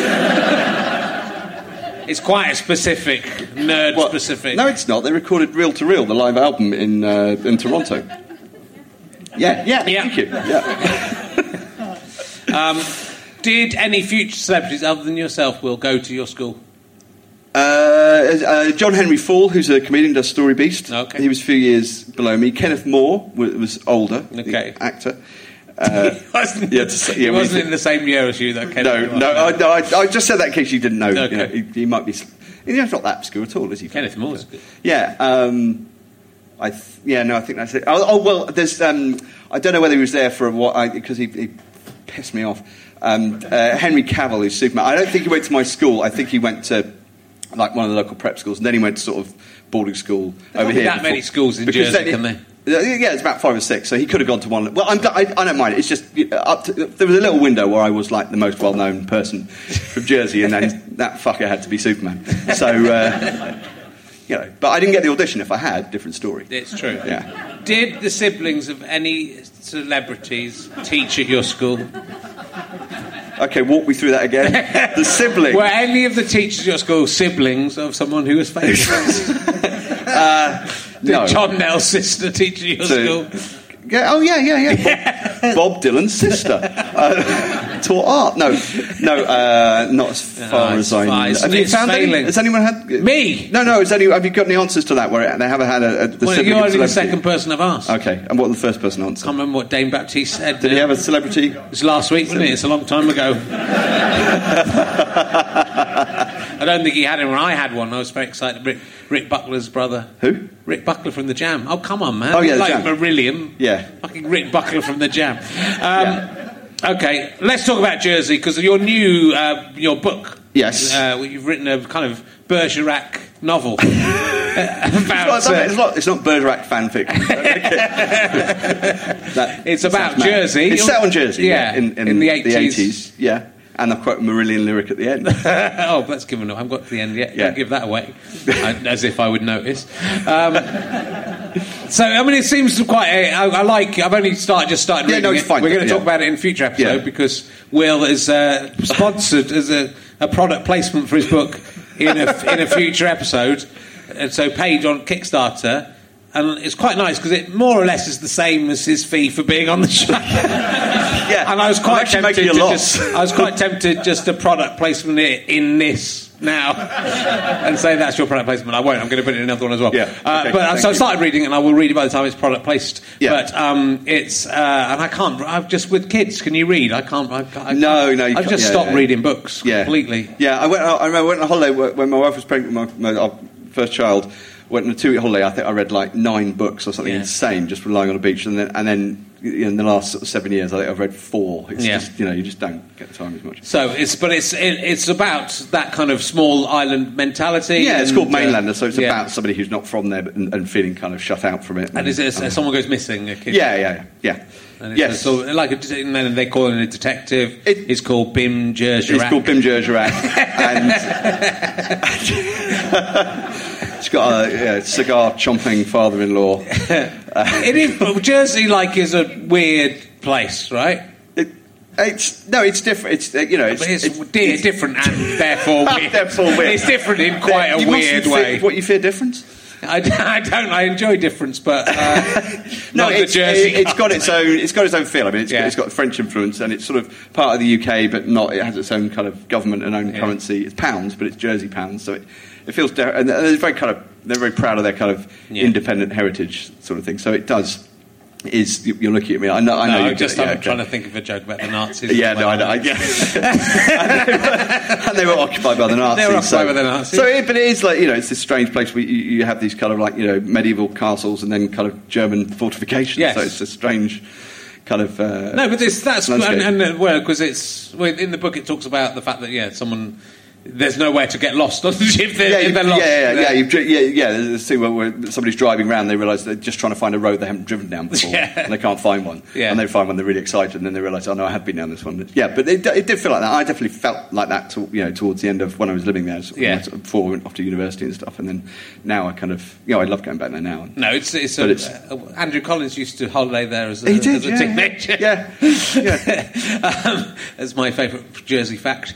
It's quite a specific, nerd What? specific. No, it's not. They recorded Reel to Reel, the live album in uh, in Toronto. Yeah, yeah, Yeah. thank you. Yeah. Um, Did any future celebrities other than yourself, Will, go to your school? Uh, uh, John Henry Fall, who's a comedian, does Story Beast. Okay. He was a few years below me. Kenneth Moore was, was older, Okay. the actor. Uh, he wasn't, yeah, to say- yeah, he when wasn't you- in the same year as you, though. Ken. No, no, I, no I, I just said that in case you didn't know. Okay. You know, he, he might be. You know, he's not that obscure at all, is he? Kenneth Moore's good. Yeah. Um, I th- yeah, no, I think that's it. Oh, oh well, there's. Um, I don't know whether he was there for what because he, he pissed me off. Um, uh, Henry Cavill, who's Superman. I don't think he went to my school. I think he went to like one of the local prep schools, and then he went to sort of boarding school There over can't be here. that many before- schools in because Jersey, then can it- there? Yeah, it's about five or six, so he could have gone to one. Well, I'm, I, I don't mind. It's just uh, up to, there was a little window where I was like the most well-known person from Jersey, and then that fucker had to be Superman. So, uh, you know, but I didn't get the audition. If I had, different story. It's true. Yeah. Did the siblings of any celebrities teach at your school? Okay, walk me through that again. The sibling. Were any of the teachers at your school siblings of someone who was famous? uh, Did no. John Nell's sister teach at your So- school? Yeah, oh yeah, yeah, yeah. Bob, Bob Dylan's sister uh, taught art. No, no, uh, not as far Oh, as it's I fine. know. It's- Have you it's found any? failing. Has anyone had Me? No, no. Has any, have you got any answers to that? Where they haven't had a, a the Well, sibling you're of only the celebrity? second person I've asked. I Okay, and what the first person answered? can't remember what Dame Baptiste said. Did he now. have a celebrity? It was last week, wasn't it? It's a long time ago. I don't think he had it when I had one. I was very excited. Rick, Rick Buckler's brother. Who? Rick Buckler from The Jam. Oh, come on, man. Oh, yeah, The like Jam. Marillion. Yeah. Fucking Rick Buckler from The Jam. Um, Okay, let's talk about Jersey, because your new, uh, your book. Yes. Uh, you've written a kind of Bergerac novel. about, It's not, uh, it's not, it's not Bergerac fanfic. That It's about sounds mad. Jersey. It's set on Jersey. Yeah, Yeah, in, in, in the the eighties. eighties. Yeah, and I quote a Marillion lyric at the end. Oh, that's given up. I haven't got to the end yet. Yeah. Don't give that away. I, as if I would notice. Um, so, I mean, it seems quite... A, I, I like... I've only started, just started Yeah, reading no, it's it. fine. We're going to Yeah. talk about it in a future episode, Yeah. because Will is uh, sponsored as a, a product placement for his book in a, in a future episode. And so paid on Kickstarter. And it's quite nice, because it more or less is the same as his fee for being on the show. Yeah, And I was I'm quite actually tempted making to a just, loss. I was quite tempted just to product placement it in this now and say that's your product placement. I won't. I'm going to put it in another one as well. Yeah, Uh, okay, but uh, thank so I you. started reading it, and I will read it by the time it's product placed. Yeah. But um, it's uh, and I can't. I'm just with kids. Can you read? I can't. I, I No, can't. no, you I've can't- just yeah, stopped yeah. reading books Yeah. completely. Yeah, I went. I remember I went on holiday when my wife was pregnant with my, my our first child. Went on a two-week holiday. I think I read like nine books or something Yeah. insane, just relying on a beach. And then, and then you know, in the last sort of seven years, I think I've read four. It's Yeah. just, you know, you just don't get the time as much. So it's but it's it, it's about that kind of small island mentality. Yeah, it's and, called uh, Mainlander, so it's yeah. about somebody who's not from there but, and, and feeling kind of shut out from it. And is it um, someone goes missing? A kid? Yeah, yeah, yeah. And it's Yes. so like a, and then they call it a detective. It- it's called Bim Jerjerac. It's called Bim Jerjerac, and it's got a yeah, cigar chomping father-in-law. It is, but Jersey, like, is a weird place, right? It, it's no, it's different. It's uh, you know, it's, But it's, it's, di- it's different and therefore weird. Therefore weird. It's different in quite a You mustn't weird fear- way. What you fear difference? I, I don't. I enjoy difference, but uh, No, not the it's, Jersey. it, it's got its own. It's got its own feel. I mean, it's, Yeah. got, it's got French influence, and it's sort of part of the U K, but not. It has its own kind of government and own Yeah. currency. It's pounds, but it's Jersey pounds, so it, it feels. di- And they're very kind of. They're very proud of their kind of Yeah. independent heritage sort of thing. So it does. Is you- you're looking at me? I know. I know. No, you're I'm just yeah, I'm okay. trying to think of a joke about the Nazis. Yeah, no, I know. I, yeah. And they were occupied by the Nazis. They were occupied so, by the Nazis. So, it, but it is like you know, it's this strange place where you, you have these kind of like you know medieval castles and then kind of German fortifications. Yes. So it's a strange kind of. Uh, No, but it's, that's and, landscape. and uh, well, because it's well, in the book it talks about the fact that yeah, someone there's nowhere to get lost on the ship. They're, Yeah, you, they're yeah, lost. yeah, yeah, They're- you've dri- yeah, yeah. There's a scene where, where somebody's driving around, they realise they're just trying to find a road they haven't driven down before, Yeah. and they can't find one. Yeah. And they find one, they're really excited, and then they realise, oh no, I have been down this one. Yeah, but it, it did feel like that. I definitely felt like that, to, you know, towards the end of when I was living there, sort of, Yeah. you know, sort of before I went off to university and stuff, and then now I kind of, you know, I love going back there now. No, it's it's, But a, it's- uh, Andrew Collins used to holiday there as a, He did, as a yeah, teenager. yeah, yeah. um, that's my favourite Jersey fact.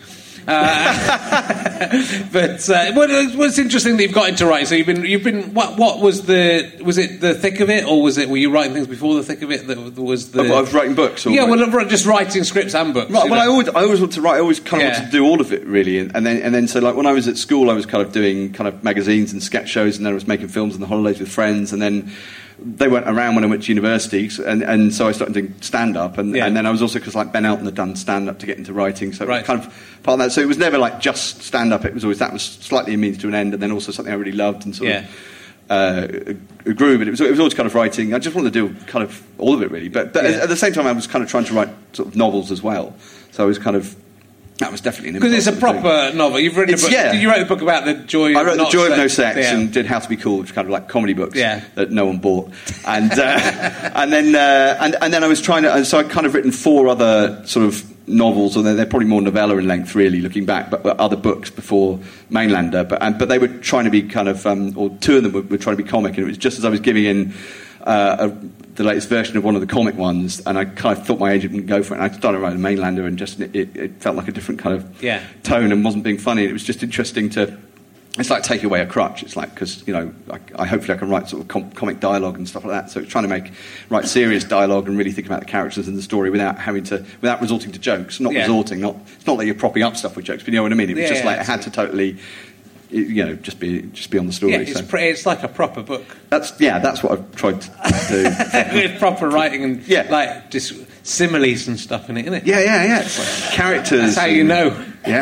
Uh, but uh, well, it's interesting that you've got into writing. So you've been, you've been. What, what was the? Was it the thick of it, or was it? Were you writing things before the thick of it? That was the. Oh, I was writing books. Or yeah, what? well, just writing scripts and books. Right, well, know? I always, I always want to write. I always kind of Yeah. wanted to do all of it, really. And, and then, and then, so like when I was at school, I was kind of doing kind of magazines and sketch shows, and then I was making films on the holidays with friends, and then. They weren't around when I went to university, and, and so I started doing stand-up, and, Yeah. and then I was also, because like Ben Elton had done stand-up to get into writing, so it Right. was kind of part of that. So it was never like just stand-up, it was always, that was slightly a means to an end, and then also something I really loved and sort Yeah. of uh, grew, but it was, it was always kind of writing. I just wanted to do kind of all of it, really. But, but Yeah. at the same time, I was kind of trying to write sort of novels as well, so I was kind of, that was definitely an Because it's a impulse thing. proper novel. You've written It's- a book. yeah. You wrote a book about the joy. I of wrote The not Joy of No sex. Sex Yeah. and did How to Be Cool, which are kind of like comedy books Yeah. that no one bought. And uh, and then uh, and, and then I was trying to, and so I'd kind of written four other sort of novels, or they're, they're probably more novella in length, really, looking back, but, but other books before Mainlander. But and, but they were trying to be kind of, um, or two of them were, were trying to be comic, and it was just as I was giving in uh, a, the latest version of one of the comic ones, and I kind of thought my agent would go for it, and I started writing Mainlander, and just it, it felt like a different kind of Yeah. tone and wasn't being funny. It was just interesting to. It's like taking away a crutch. It's like, because, you know, I, I hopefully I can write sort of com- comic dialogue and stuff like that. So it's trying to make write serious dialogue and really think about the characters and the story without having to without resorting to jokes. Not Yeah. resorting. Not it's not that you're propping up stuff with jokes, but you know what I mean. It was Yeah, just yeah, like it had to totally, you know, just be just be on the story. Yeah, it's, so pre- it's like a proper book. that's yeah, that's what I've tried to do. With proper writing and Yeah. like just similes and stuff in it, isn't it? Yeah, yeah, yeah. It's like characters. That's how you and- know.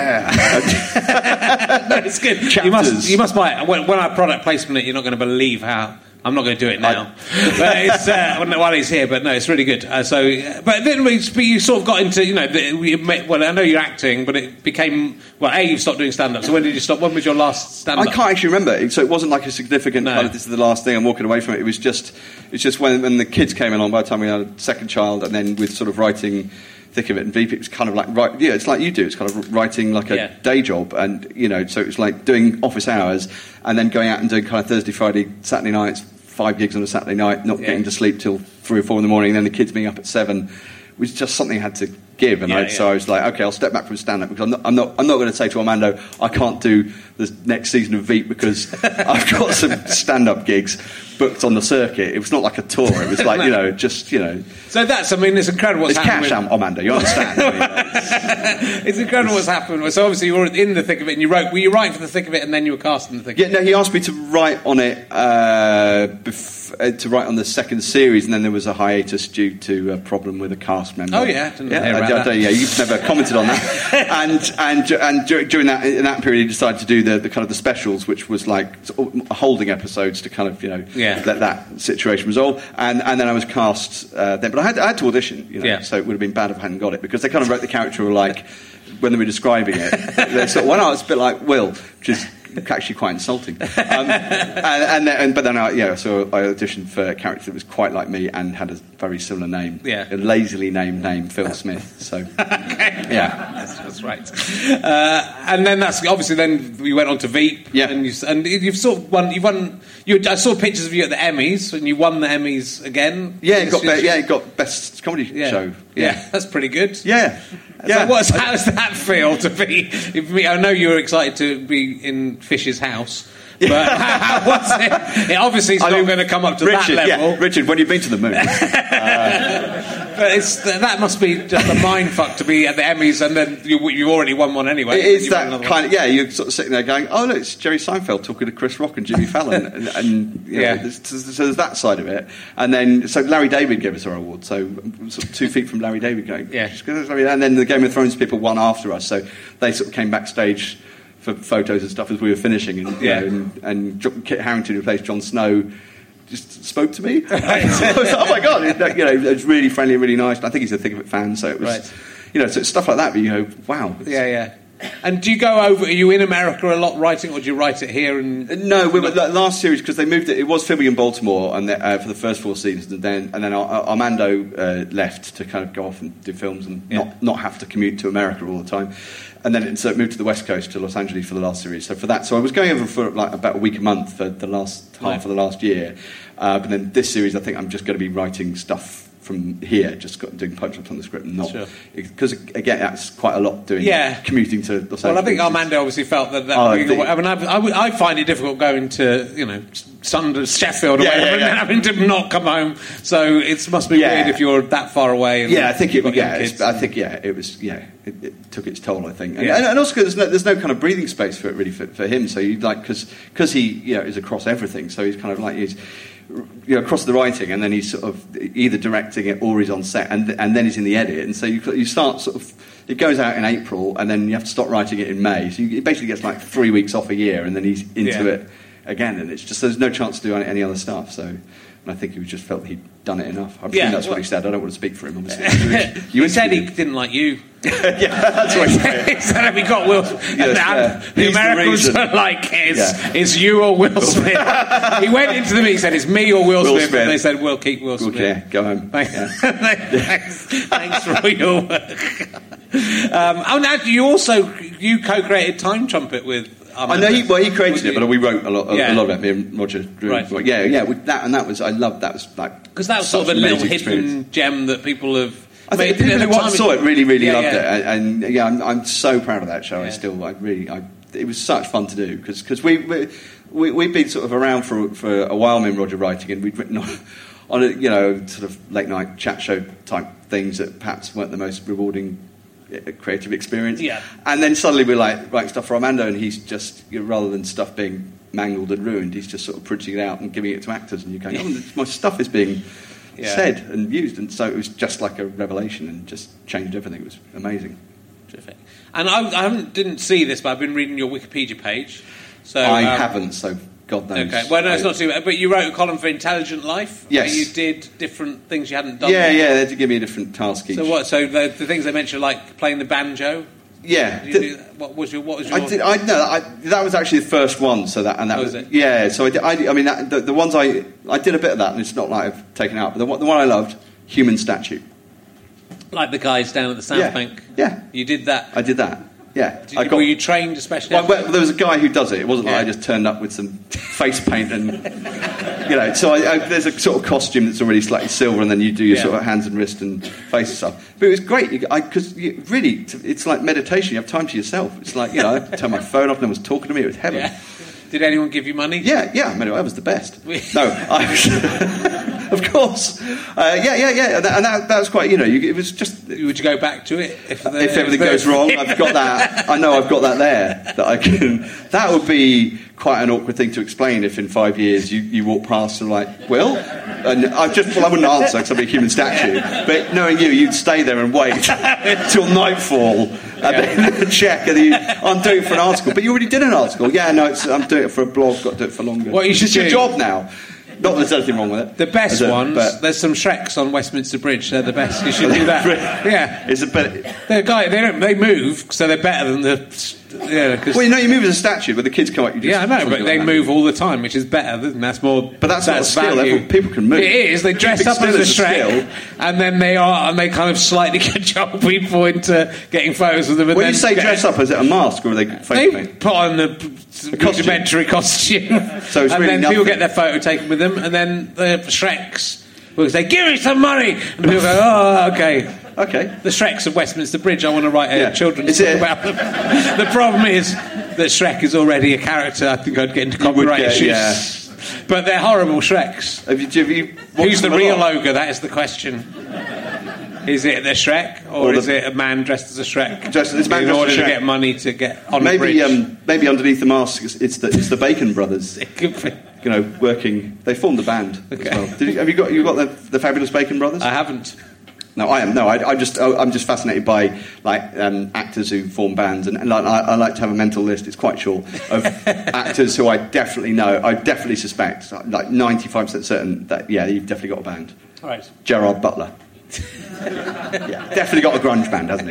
Yeah. No, it's good. You Chapters. must, you must buy it. When, when I product placement it, you're not going to believe how. I'm not going to do it now, but it's uh, while he's here. But no, it's really good. Uh, so, uh, but then we, but you sort of got into, you know, the, we met, well, I know you're acting, but it became well. A, you've stopped doing stand-up. So when did you stop? When was your last stand-up? I can't actually remember. So it wasn't like a significant No. kind of, this is the last thing, I'm walking away from it. It was just, it's just when, when the kids came along, by the time we had a second child, and then with sort of writing thick of it and Veep, it was kind of like, right, yeah, it's like you do. It's kind of writing like a Yeah. day job. And, you know, so it was like doing office hours and then going out and doing kind of Thursday, Friday, Saturday nights, five gigs on a Saturday night, not Yeah. getting to sleep till three or four in the morning, and then the kids being up at seven. It was just something I had to give, and Yeah, I, yeah. so I was like, okay, I'll step back from stand-up because I'm not, I'm not, I'm not going to say to Armando, I can't do the next season of Veep because I've got some stand-up gigs booked on the circuit. It was not like a tour. It was like, you know, just, you know, So that's, I mean, it's incredible what's it's happened. cash, with- Armando. You understand? I mean, like, It's incredible what's happened. So obviously you were in the thick of it, and you wrote. Were you writing for the thick of it, and then you were cast in the thick? yeah, of it? no, he asked me to write on it, uh, bef- uh, to write on the second series, and then there was a hiatus due to a problem with a cast member. Oh, yeah, didn't yeah, hear I- about I that. don't- yeah, you've never commented on that. and and and dur- during that in that period, he decided to do the, the kind of the specials, which was like sort of holding episodes to kind of, you know, Yeah. let that situation resolve. And and then I was cast uh, then, but I had I had to audition, you know, Yeah. so it would have been bad if I hadn't got it because they kind of wrote the character like when they were describing it, they sort of, well, no, it's a bit like Will, which is actually quite insulting. Um, and, and, then, and but then I, yeah, so I auditioned for a character that was quite like me and had a very similar name, Yeah. a lazily named name, Phil Smith. So yeah, That's, that's right. Uh, and then that's obviously then we went on to Veep. Yeah. And, you, and you've sort of won. You've won. You, I saw pictures of you at the Emmys, and you won the Emmys again. yeah, it got It's- be, yeah, it got best comedy yeah. show. Yeah. that's pretty good. Yeah. So Yeah. what's, how does that feel to be? If me, I know you were excited to be in Fish's house, but how, how was it? It obviously it's I not mean, going to come up to Richard, that level. Yeah, Richard, when you've been to the moon, But it's, that must be just a mind fuck to be at the Emmys, and then you, you already won one anyway. it is You won that another kind one. of, yeah, you're sort of sitting there going, oh, look, it's Jerry Seinfeld talking to Chris Rock and Jimmy Fallon, and, and you know, Yeah. there's, so there's that side of it. And then, so Larry David gave us our award, so sort of two feet from Larry David going, Yeah. and then the Game of Thrones people won after us, so they sort of came backstage for photos and stuff as we were finishing, and, you Yeah. know, and, and Jo- Kit Harington, who plays Jon Snow, just spoke to me. So I was like, oh my god, it, you know, it was really friendly, really nice. I think he's a Thick of It fan, so it was, Right. you know, so it's stuff like that. But you go, wow, it's- Yeah, yeah. And do you go over? Are you in America a lot writing, or do you write it here? And No, we were, the last series, because they moved it, it was filming in Baltimore and the, uh, for the first four seasons, and then and then Ar- Armando uh, left to kind of go off and do films and Yeah. not, not have to commute to America all the time. And then it, so it moved to the West Coast, to Los Angeles for the last series. So for that, so I was going over for like about a week a month for the last half Right. of the last year. Uh, but then this series, I think I'm just going to be writing stuff from here, just got doing punch-ups on the script, and not Sure. because again that's quite a lot doing. Yeah. commuting to Los Angeles. Well, I think Armando obviously felt that. that Oh, being the- away, I mean, I, I, I find it difficult going to you know Sunderland, Sheffield, or Yeah, whatever, yeah, and then yeah. having to not come home. So it must be Yeah. weird if you're that far away. And Yeah, I think it. you've got young Yeah, kids. it's, I think yeah, it was. Yeah, it, it took its toll. I think, and, Yeah. and, and also 'cause there's no, there's no kind of breathing space for it really for, for him. So you like because because he you know is across everything. So he's kind of like he's you know across the writing, and then he's sort of either directing it or he's on set, and and then he's in the edit. And so you you start sort of. It goes out in April, and then you have to stop writing it in May. So you, it basically gets like three weeks off a year, and then he's into Yeah. it again. And it's just there's no chance to do any, any other stuff. So. And I think he just felt he'd done it enough. I Yeah, think that's well- what he said. I don't want to speak for him, obviously. You You said he interviewed didn't like you. yeah, that's what he said. He said we got Will. and Yes, now yeah. the He's the Americans reason. are like, it's, Yeah. it's you or Will Smith. He went into the meeting, he said, it's me or Will, Will Smith. Smith. And they said, we'll keep Will Well, Smith. yeah, go home. Thanks, Yeah. thanks, thanks for your work. Um, oh, now you also you co-created Time Trumpet with. I Armando. know he, well, he created Would it, but you? we wrote a lot, a, Yeah. a lot of it. Me and Roger, Drew, Right. yeah, yeah. With that and that was, I loved that. Was like Because that was such sort of a an little amazing hidden experience. gem that people have. I think made- people at who the once time saw it really, really Yeah, loved yeah. it, and, and yeah, I'm, I'm so proud of that show. Yeah. I still, I really, I, it was such fun to do because we, we we we've been sort of around for for a while, me and Roger writing, and we'd written on, on a, you know sort of late night chat show type things that perhaps weren't the most rewarding uh, creative experience. Yeah. And then suddenly we're like writing stuff for Armando, and he's just you know, rather than stuff being mangled and ruined, he's just sort of printing it out and giving it to actors, and you're going, oh, my stuff is being Yeah. said and used, and so it was just like a revelation and just changed everything. It was amazing. Terrific. And I, I haven't didn't see this, but I've been reading your Wikipedia page. So I um, haven't, so God knows. Okay. Well, no, it's I- not too bad. But you wrote a column for Intelligent Life. Yes. Where you did different things you hadn't done. Yeah, before. yeah, they had to give me a different task each. So what? So the, the things they mentioned, like playing the banjo. Yeah. Did you th- do, what was your? What was your? I did. I no. I, that was actually the first one. So that and that Oh, was is it? yeah. So I, did, I, I mean, that, the, the ones I I did a bit of that, and it's not like I've taken out. But the, one- the one I loved, Human Statue. Like the guys down at the South Yeah. Bank. Yeah. You did that. I did that. Yeah. Did I you, got. were you trained especially? Well, well, there was a guy who does it. It wasn't like Yeah. I just turned up with some face paint and, you know. So I, I, there's a sort of costume that's already slightly silver, and then you do your Yeah. sort of hands and wrist and face and stuff. But it was great because really, t- it's like meditation. You have time to yourself. It's like you know, I turned my phone off, no one's talking to me. It was heaven. Yeah. Did anyone give you money? Yeah, yeah, I mean, that was the best. No, I, of course. Uh, yeah, yeah, yeah, and that, and that, that was quite, you know, you, it was just... Would you go back to it if, the, If everything the- goes wrong, I've got that. I know I've got that there. That I can. That would be quite an awkward thing to explain if in five years you, you walk past and like, Will? And I just, well, I wouldn't answer because I'd be a human statue. But knowing you, you'd stay there and wait till nightfall and then check. And you, I'm doing it for an article. But you already did an article. Yeah, no, it's, I'm doing it for a blog. Got to do it for longer. What you should it's your do- job now. Not that there's anything wrong with it. The best As a- ones, but- there's some Shreks on Westminster Bridge. They're the best. You should do that. Yeah. It's a bit. They're guy. They don't. They move, so they're better than the. Yeah. 'cause- Well, you know, you move as a statue, but the kids come up. You just yeah, I know, but something they like that. move all the time, which is better. Than that's more. But that's not a skill. value. Everyone- people can move. It is. They dress Keeping up as still a is a Shrek, skill. and then they are, and they kind of slightly cajole people into getting photos with them. And When then you say get- dress up, is it a mask or are they face They paint? put on the costume. rudimentary costume, So it's and really then people nothing. get their photo taken with them, and then the Shreks will say, "Give me some money," and people go, "Oh, okay." Okay. The Shreks of Westminster Bridge. I want to write a Yeah. children's Is book it- about them. The problem is that Shrek is already a character. I think I'd get into would copyright get- issues. yeah. But they're horrible Shreks. Have you, have you watched Who's the them a real lot? ogre? That is the question. Is it the Shrek, or, Or the- is it a man dressed as a Shrek Dressed- it's a man in dressed order as a to Shrek. get money to get on the bridge? Maybe, um, maybe underneath the mask, it's, it's the it's the Bacon Brothers. It could be. You know, working. They formed a band Okay. as well. Did you, have you got you got the, the fabulous Bacon Brothers? I haven't. No, I am. No, I, I'm just. I'm just fascinated by like um, actors who form bands, and, and like, I, I like to have a mental list. It's quite short of actors who I definitely know. I definitely suspect, like ninety-five percent certain that yeah, you've definitely got a band. All right. Gerard Butler. Yeah, definitely got a grunge band, hasn't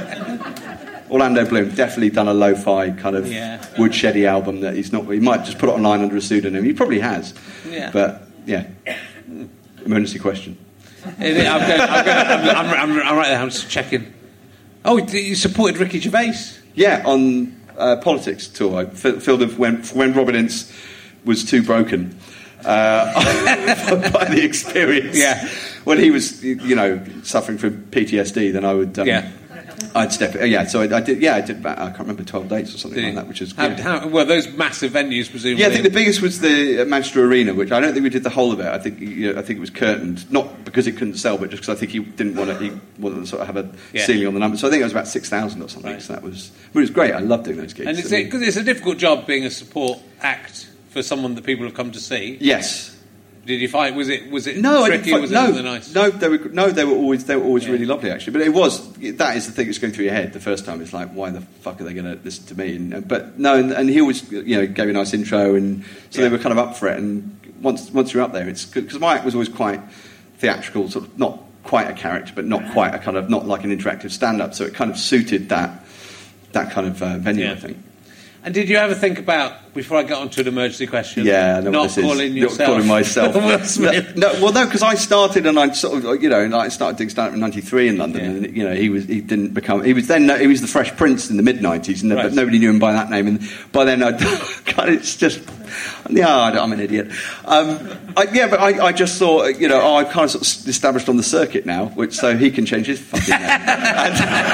he? Orlando Bloom definitely done a lo-fi kind of Yeah. woodsheddy album that he's not. He might just put it online under a pseudonym. He probably has. Yeah. But yeah, emergency question. Is it- I'm, going, I'm, going, I'm, I'm, I'm, I'm right there. I'm just checking. Oh, you supported Ricky Gervais. Yeah, on uh, Politics tour, I fi- filled it when when Robin Ince was too broken uh, by the experience. Yeah. when he was, you know, suffering from P T S D, then I would. Um, Yeah. I'd step it. Yeah, so I, I did. Yeah, I did about. I can't remember twelve dates or something Did like you? that, which is. How, Yeah. how, well, those massive venues, presumably. Yeah, I think the biggest was the uh, Manchester Arena, which I don't think we did the whole of it. I think you know, I think it was curtained, not because it couldn't sell, but just because I think he didn't want to. He wanted to sort of have a Yeah. ceiling on the number. So I think it was about six thousand or something. Right. So that was. But it was great. I loved doing those gigs. And it's I mean- because it's a difficult job being a support act for someone that people have come to see. Yes. Did you find was it was it No, I tricky didn't or was find, it no, really nice? no, they were no, they were always they were always Yeah. really lovely actually. But it was that is the thing that's going through your head the first time. It's like, why the fuck are they going to listen to me? And, but no, and, and he always you know gave a nice intro, and so Yeah. they were kind of up for it. And once once you're up there, it's good because my act was always quite theatrical, sort of not quite a character, but not quite a kind of not like an interactive stand-up. So it kind of suited that that kind of uh, venue, Yeah. I think. And did you ever think about, before I get on to an emergency question, Yeah, I know not what this calling is. yourself Not calling myself. Will Smith? No, no, well, no, because I started and I sort of, you know, and I started doing stand-up in ninety-three in London, Yeah. and you know, he was he didn't become he was then he was the Fresh Prince in the mid nineties, and Right. but nobody knew him by that name, and by then I God, it's just yeah, I- I'm an idiot. Um, I, yeah, but I, I just thought, you know, oh, I've kind of, sort of established on the circuit now, which so he can change his fucking name. And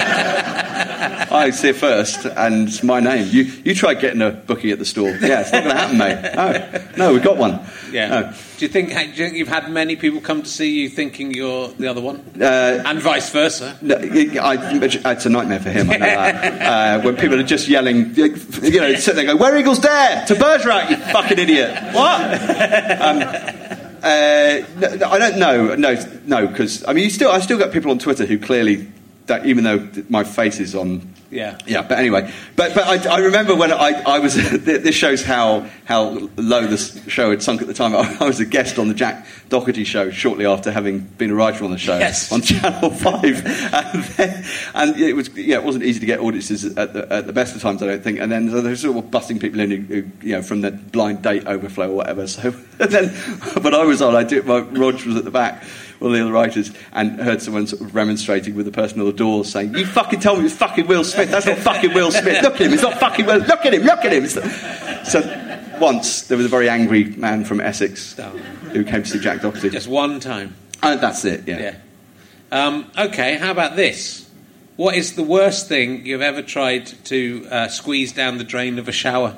I see it first, and it's my name. You you tried getting a booking at the store. Yeah, it's not going to happen, mate. No, no, we got one. Yeah. No. Do you think do you think you've had many people come to see you thinking you're the other one, Uh, and vice versa? No, I, it's a nightmare for him, I know that. Uh, when people are just yelling, you know, sit there and go, "Where Eagles Dare? To Bergerac, you fucking idiot!" What? Um, uh, no, no, I don't know. No, no, because I mean, you still, I still get people on Twitter who clearly, that even though my face is on. Yeah. Yeah, but anyway, but but I, I remember when I, I was. This shows how how low this show had sunk at the time. I, I was a guest on the Jack Doherty show shortly after having been a writer on the show Yes. on Channel Five, and, then, and it was yeah, it wasn't easy to get audiences at the, at the best of times, I don't think. And then so they were sort of busting people in, who, who, you know, from the blind date overflow or whatever. So and then, but I was on. I did. My Rog was at the back. One of the other writers, and heard someone sort of remonstrating with the person at the door, saying, "You fucking told me it was fucking Will Smith. That's not fucking Will Smith. Look at him. It's not fucking Will. Look at him. Look at him." So, so once there was a very angry man from Essex who came to see Jack Doherty. Just one time. And that's it. Yeah. Yeah. Um, okay. How about this? What is the worst thing you've ever tried to uh, squeeze down the drain of a shower?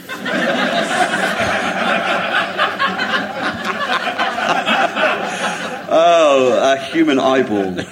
Oh, a human eyeball. um, no.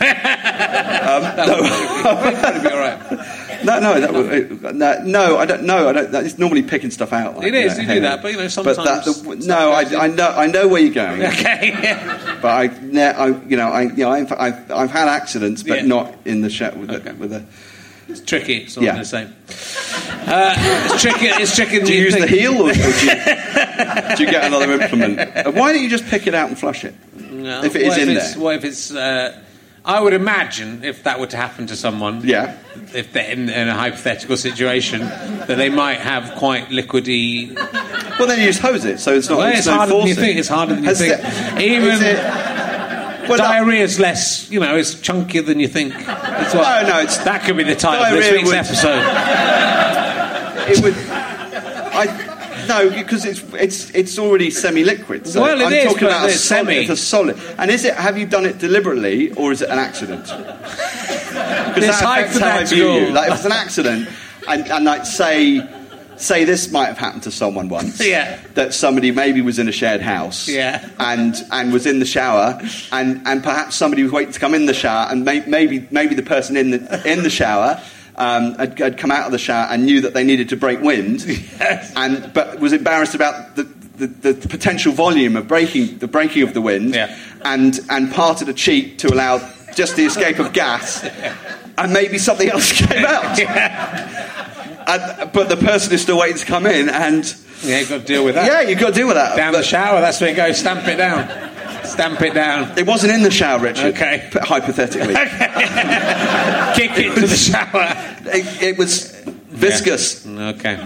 That'd be all right. No, no, that was, no, no, I don't. No, I don't. It's normally picking stuff out. Like, It is, know, you do hang that, on. but, you know, But sometimes the, stuff no, I, goes in. I know, I know where you're going. Okay. But I, ne- I, you know, I, you know, I've, I've, I've had accidents, but Yeah. not in the show with, Okay. a, with a. It's tricky. It's all Yeah. I'm going to say. Uh, it's tricky. It's tricky. Do you use the heel, or, or do, you, do you get another implement? Uh, Why don't you just pick it out and flush it? No. If it is what in if it's, there. What if it's? Uh, I would imagine if that were to happen to someone, Yeah. if they're in, in a hypothetical situation, that they might have quite liquidy. Well, then you just hose it, so it's not. Well, it's it's no harder than you forcing. think. It's harder than you Has think. it- Even is it- well, that- diarrhea's less. You know, it's chunkier than you think. That's what, No, no, it's- that could be the title of this diarrhea week's would- episode. It would. I no, because it's it's it's already semi-liquid. So Well, it I'm is, talking but about a it's solid, semi. It's a solid. And is it? Have you done it deliberately, or is it an accident? Because It's that affects how I view you. hypothetical. Like if it's an accident, and, and like say. Say this might have happened to someone once. Yeah. That somebody maybe was in a shared house. Yeah. And and was in the shower, and, and perhaps somebody was waiting to come in the shower, and may, maybe maybe the person in the in the shower um, had, had come out of the shower and knew that they needed to break wind, Yes. and but was embarrassed about the, the, the potential volume of breaking the breaking of the wind, Yeah. and and parted a cheek to allow just the escape of gas, and maybe something else came out. And, but the person is still waiting to come in, and Yeah, you've got to deal with that. yeah, you've got to deal with that. Down But the shower, that's where it goes. Stamp it down. Stamp it down. it wasn't in the shower, Richard. Okay. P- Hypothetically, Kick it to the shower. it, it was viscous. Okay.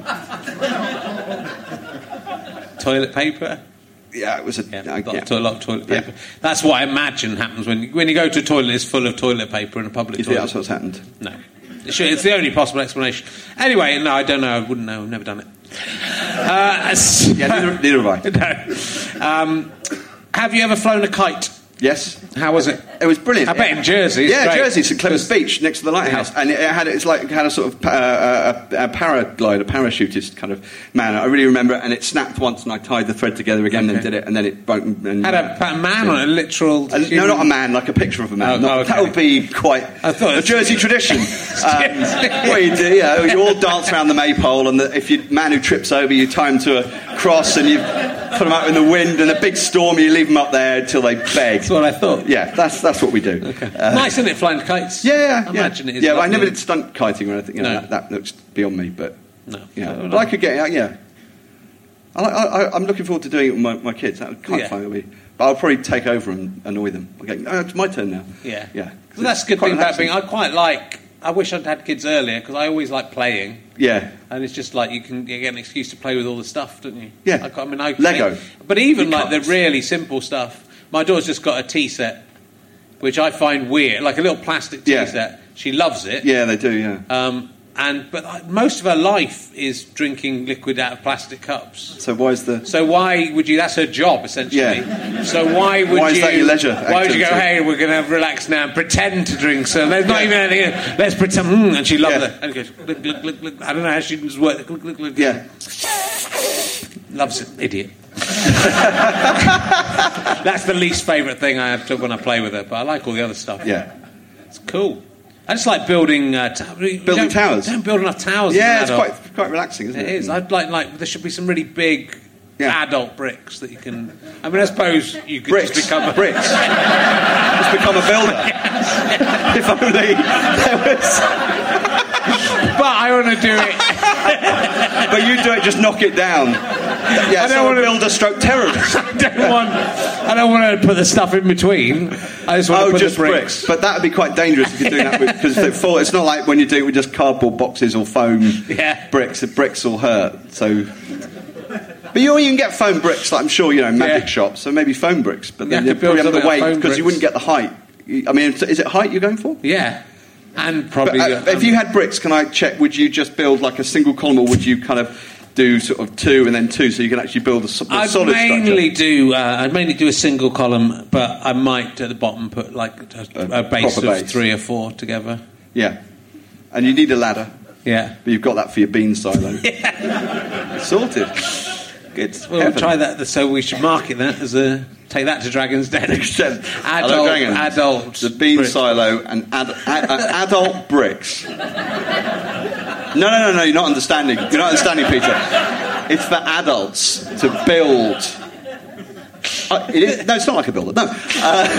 Toilet paper? Yeah, it was a. Yeah, uh, got yeah. to- a lot of toilet Yeah. paper. That's what I imagine happens when when you go to a toilet. It's full of toilet paper in a public You think toilet. that's what's happened? No, it's it's the only possible explanation. Anyway, no, I don't know. I wouldn't know. I've never done it. Uh, so- Yeah, neither, neither have I. no. Um, have you ever flown a kite? Yes. How was it? It was brilliant. I bet in Jersey. It's yeah, great. Jersey. It's at Clements Beach, next to the lighthouse, Yeah. and it had it's like it had a sort of uh, a, a paraglider, parachutist kind of man. I really remember it, and it snapped once, and I tied the thread together again, Okay. then did it, and then it broke. And, Had a, a man on a literal. Uh, no, not a man, like a picture of a man. Oh, Not- okay. That would be quite I thought a it's- Jersey tradition. um, where you, do, you, know, you all dance around the maypole, and the, if you man who trips over, you tie him to a cross, and you put them out in the wind, and a big storm, you leave them up there until they beg. That's what I thought. Yeah, that's that's what we do. Okay. Uh, Nice, isn't it? Flying kites. yeah, yeah, I yeah. imagine it is. Yeah, but I lovely. never did stunt kiting or anything. You know, No. that, that looks beyond me. But No. yeah, No, but no. I could get. Yeah, I, I, I, I'm looking forward to doing it with my, my kids. That would quite Yeah. fun. It'll be, but I'll probably take over and annoy them. Okay, oh, it's my turn now. Yeah. yeah. Well, that's the good Quite thing about relaxing. being. I quite like. I wish I'd had kids earlier because I always like playing. Yeah. And it's just like you can you get an excuse to play with all the stuff, don't you? Yeah. I, can't- I mean, I, Lego. But even You like the can't. really simple stuff. My daughter's just got a tea set, which I find weird, like a little plastic tea Yeah. set. She loves it. Yeah, they do. Yeah. Um, and but like, most of her life is drinking liquid out of plastic cups. So why is the So why would you? That's her job, essentially. Yeah. So why would Why you? is that your leisure Why would you go? activity? Hey, we're going to relax now and pretend to drink. So there's not Yeah. even anything. Let's pretend. Mm, and she loves Yeah. it. And goes. Glug, glug, glug, glug. I don't know how she does work. Glug, glug, glug. yeah? Loves it. Idiot. That's the least favourite thing I have to when I play with her. But I like all the other stuff. Yeah. It's cool. I just like building. Uh, t- building towers? Don't build enough towers. Yeah, as it's an adult. quite quite relaxing, isn't It it? is. I'd like like there should be some really big Yeah. adult bricks that you can. I mean, I suppose you could Bricks. just become a Bricks. Just become a builder. If only there was. But I want to do it. But you do it, just knock it down. Yeah, I don't so wanna- a builder stroke terrorist. I don't want. I don't want to put the stuff in between. I just want Oh, to put just the bricks. bricks. But that would be quite dangerous if you're doing that because it's not like when you do it with just cardboard boxes or foam Yeah. bricks. The bricks will hurt. So, but you, you can get foam bricks. Like I'm sure you know in magic Yeah. shops. So maybe foam bricks, but Yeah, then I you could build probably have the something out of weight foam because you bricks. wouldn't get the height. I mean, is it height you're going for? Yeah, and But, probably. uh, if you had bricks, can I check? Would you just build like a single column, or would you kind of do sort of two and then two, so you can actually build a, so- a I'd solid mainly structure? do. Uh, I'd mainly do a single column, but I might at the bottom put like a, A a base of proper base. three or four together. Yeah, and you need a ladder, Yeah. but you've got that for your bean silo. Sorted. Good. We'll Heaven. try that. So we should market that as a take that to Dragon's Den. Hello, adult, Dragons. adult. The bean brick. silo and ad, ad, uh, adult bricks. No, no, no, no. You're not understanding. You're not understanding, Peter. It's for adults to build. Uh, it is, no, it's not like a builder. No. Uh,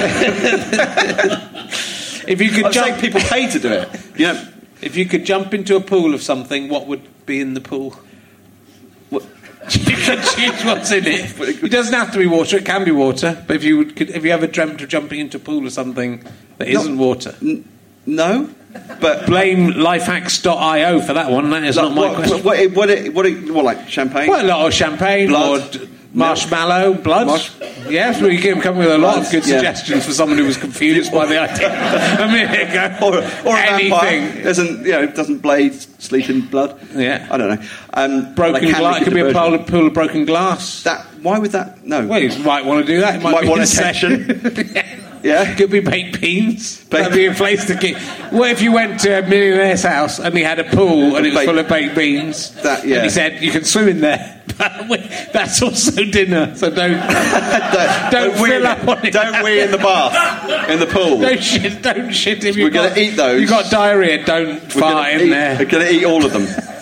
If you could I'm jump, saying people pay to do it. You know, if you could jump into a pool of something, what would be in the pool? what, You can choose what's in it. It doesn't have to be water. It can be water. But if you would, could, have you ever dreamt of jumping into a pool of something that No. isn't water? no, but Blame lifehacks dot i o for that one. That is not my what, question. what, what, what, it- what, it- what, like champagne? Well, a lot of champagne Blood. or d- marshmallow, blood. Marsh- Yes, we can come with a lot of good Yeah. suggestions for someone who was confused by the idea a minute ago. Or, or a vampire Anything. doesn't, you know, doesn't blade sleep in blood. Yeah. I don't know. Um, Broken like glass. It could be a diversion. pool of, pool of broken glass. That why would that? No. Well, you might want to do that. It might, Might be want insane. attention. Yeah. Could be baked beans. Baked- That'd be a place to keep. What if you went to a millionaire's house and he had a pool and it was Baked- full of baked beans? That- yeah. And he said, you can swim in there. But we- that's also dinner, so don't don't, don't wee fill in up the- on it. Don't wee in the bath, in the pool. don't shit. Don't shit if We're you've gonna got, eat those. You've got diarrhea. Don't We're fart gonna in eat, there. We're going to eat all of them.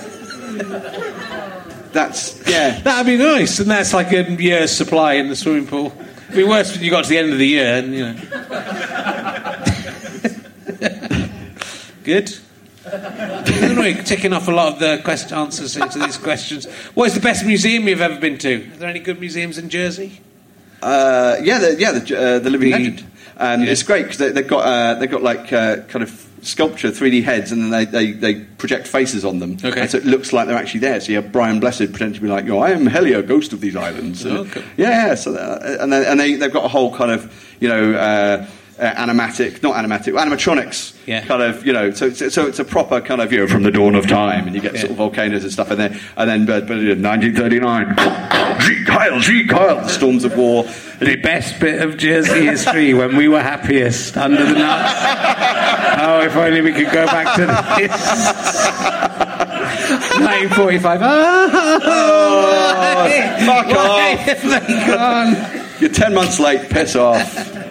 That's yeah. That'd be nice, and that's like a year's supply in the swimming pool. It'd be worse when you got to the end of the year, and you know. Good. We're ticking off a lot of the quest- answers into these questions. What is the best museum you've ever been to? Are there any good museums in Jersey? Uh, yeah, the, yeah, the, uh, the Living The- Legend. Um, yeah. It's great because they, they've got uh, they've got like uh, kind of sculpture, three D heads, and then they, they, they project faces on them, Okay. and so it looks like they're actually there. So you have Brian Blessed pretending to be like, "Yo, I am Helia, ghost of these islands." Oh, okay. Yeah, yeah. So that- and then, and they they've got a whole kind of you know. Uh, Uh, animatic, not animatic, animatronics, Yeah. kind of, you know, so, so, so it's a proper kind of, you know, from the dawn of time, and you get Yeah. sort of volcanoes and stuff, and then, and then, but, but in nineteen thirty-nine, G. Kyle, G. Kyle, the storms of war, The best bit of Jersey history when we were happiest under the nuts. Oh, if only we could go back to this. nineteen forty-five. Oh, fuck off. You're ten months late, piss off.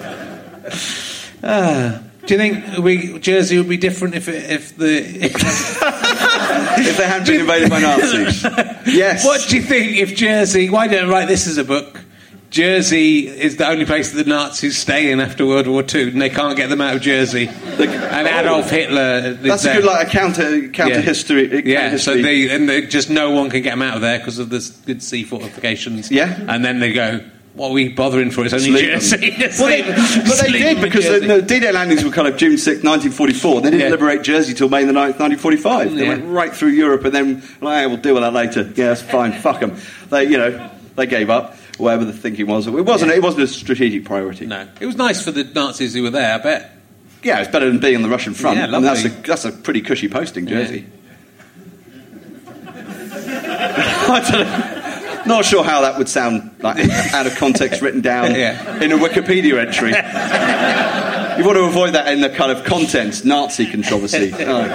Uh, do you think we Jersey would be different if it, if the if, if they hadn't been invaded by Nazis? Yes. What do you think if Jersey? Why don't I write this as a book? Jersey is the only place that the Nazis stay in after World War Two, and they can't get them out of Jersey. The, and Adolf oh, Hitler. That's there. a good like a counter counter yeah. history. Counter yeah. history. So they and they, just no one can get them out of there because of the good sea fortifications. Yeah. And then they go, what are we bothering for? It's only Sleep Jersey. well, they, but they did, because the, the D-Day landings were kind of June sixth, nineteen forty-four. They didn't yeah. liberate Jersey till May the ninth, nineteen forty-five. They yeah. went right through Europe, and then, well, yeah, we'll deal with that later. Yeah, that's fine. Fuck them. They, you know, they gave up, whatever the thinking was. It wasn't, yeah. it wasn't a strategic priority. No. It was nice for the Nazis who were there, I bet. Yeah, it's better than being on the Russian front. Yeah, I mean, that's, a, that's a pretty cushy posting, Jersey. Yeah. I don't know. Not sure how that would sound like out of context written down yeah. in a Wikipedia entry. You want to avoid that in the kind of contents, Nazi controversy. Oh.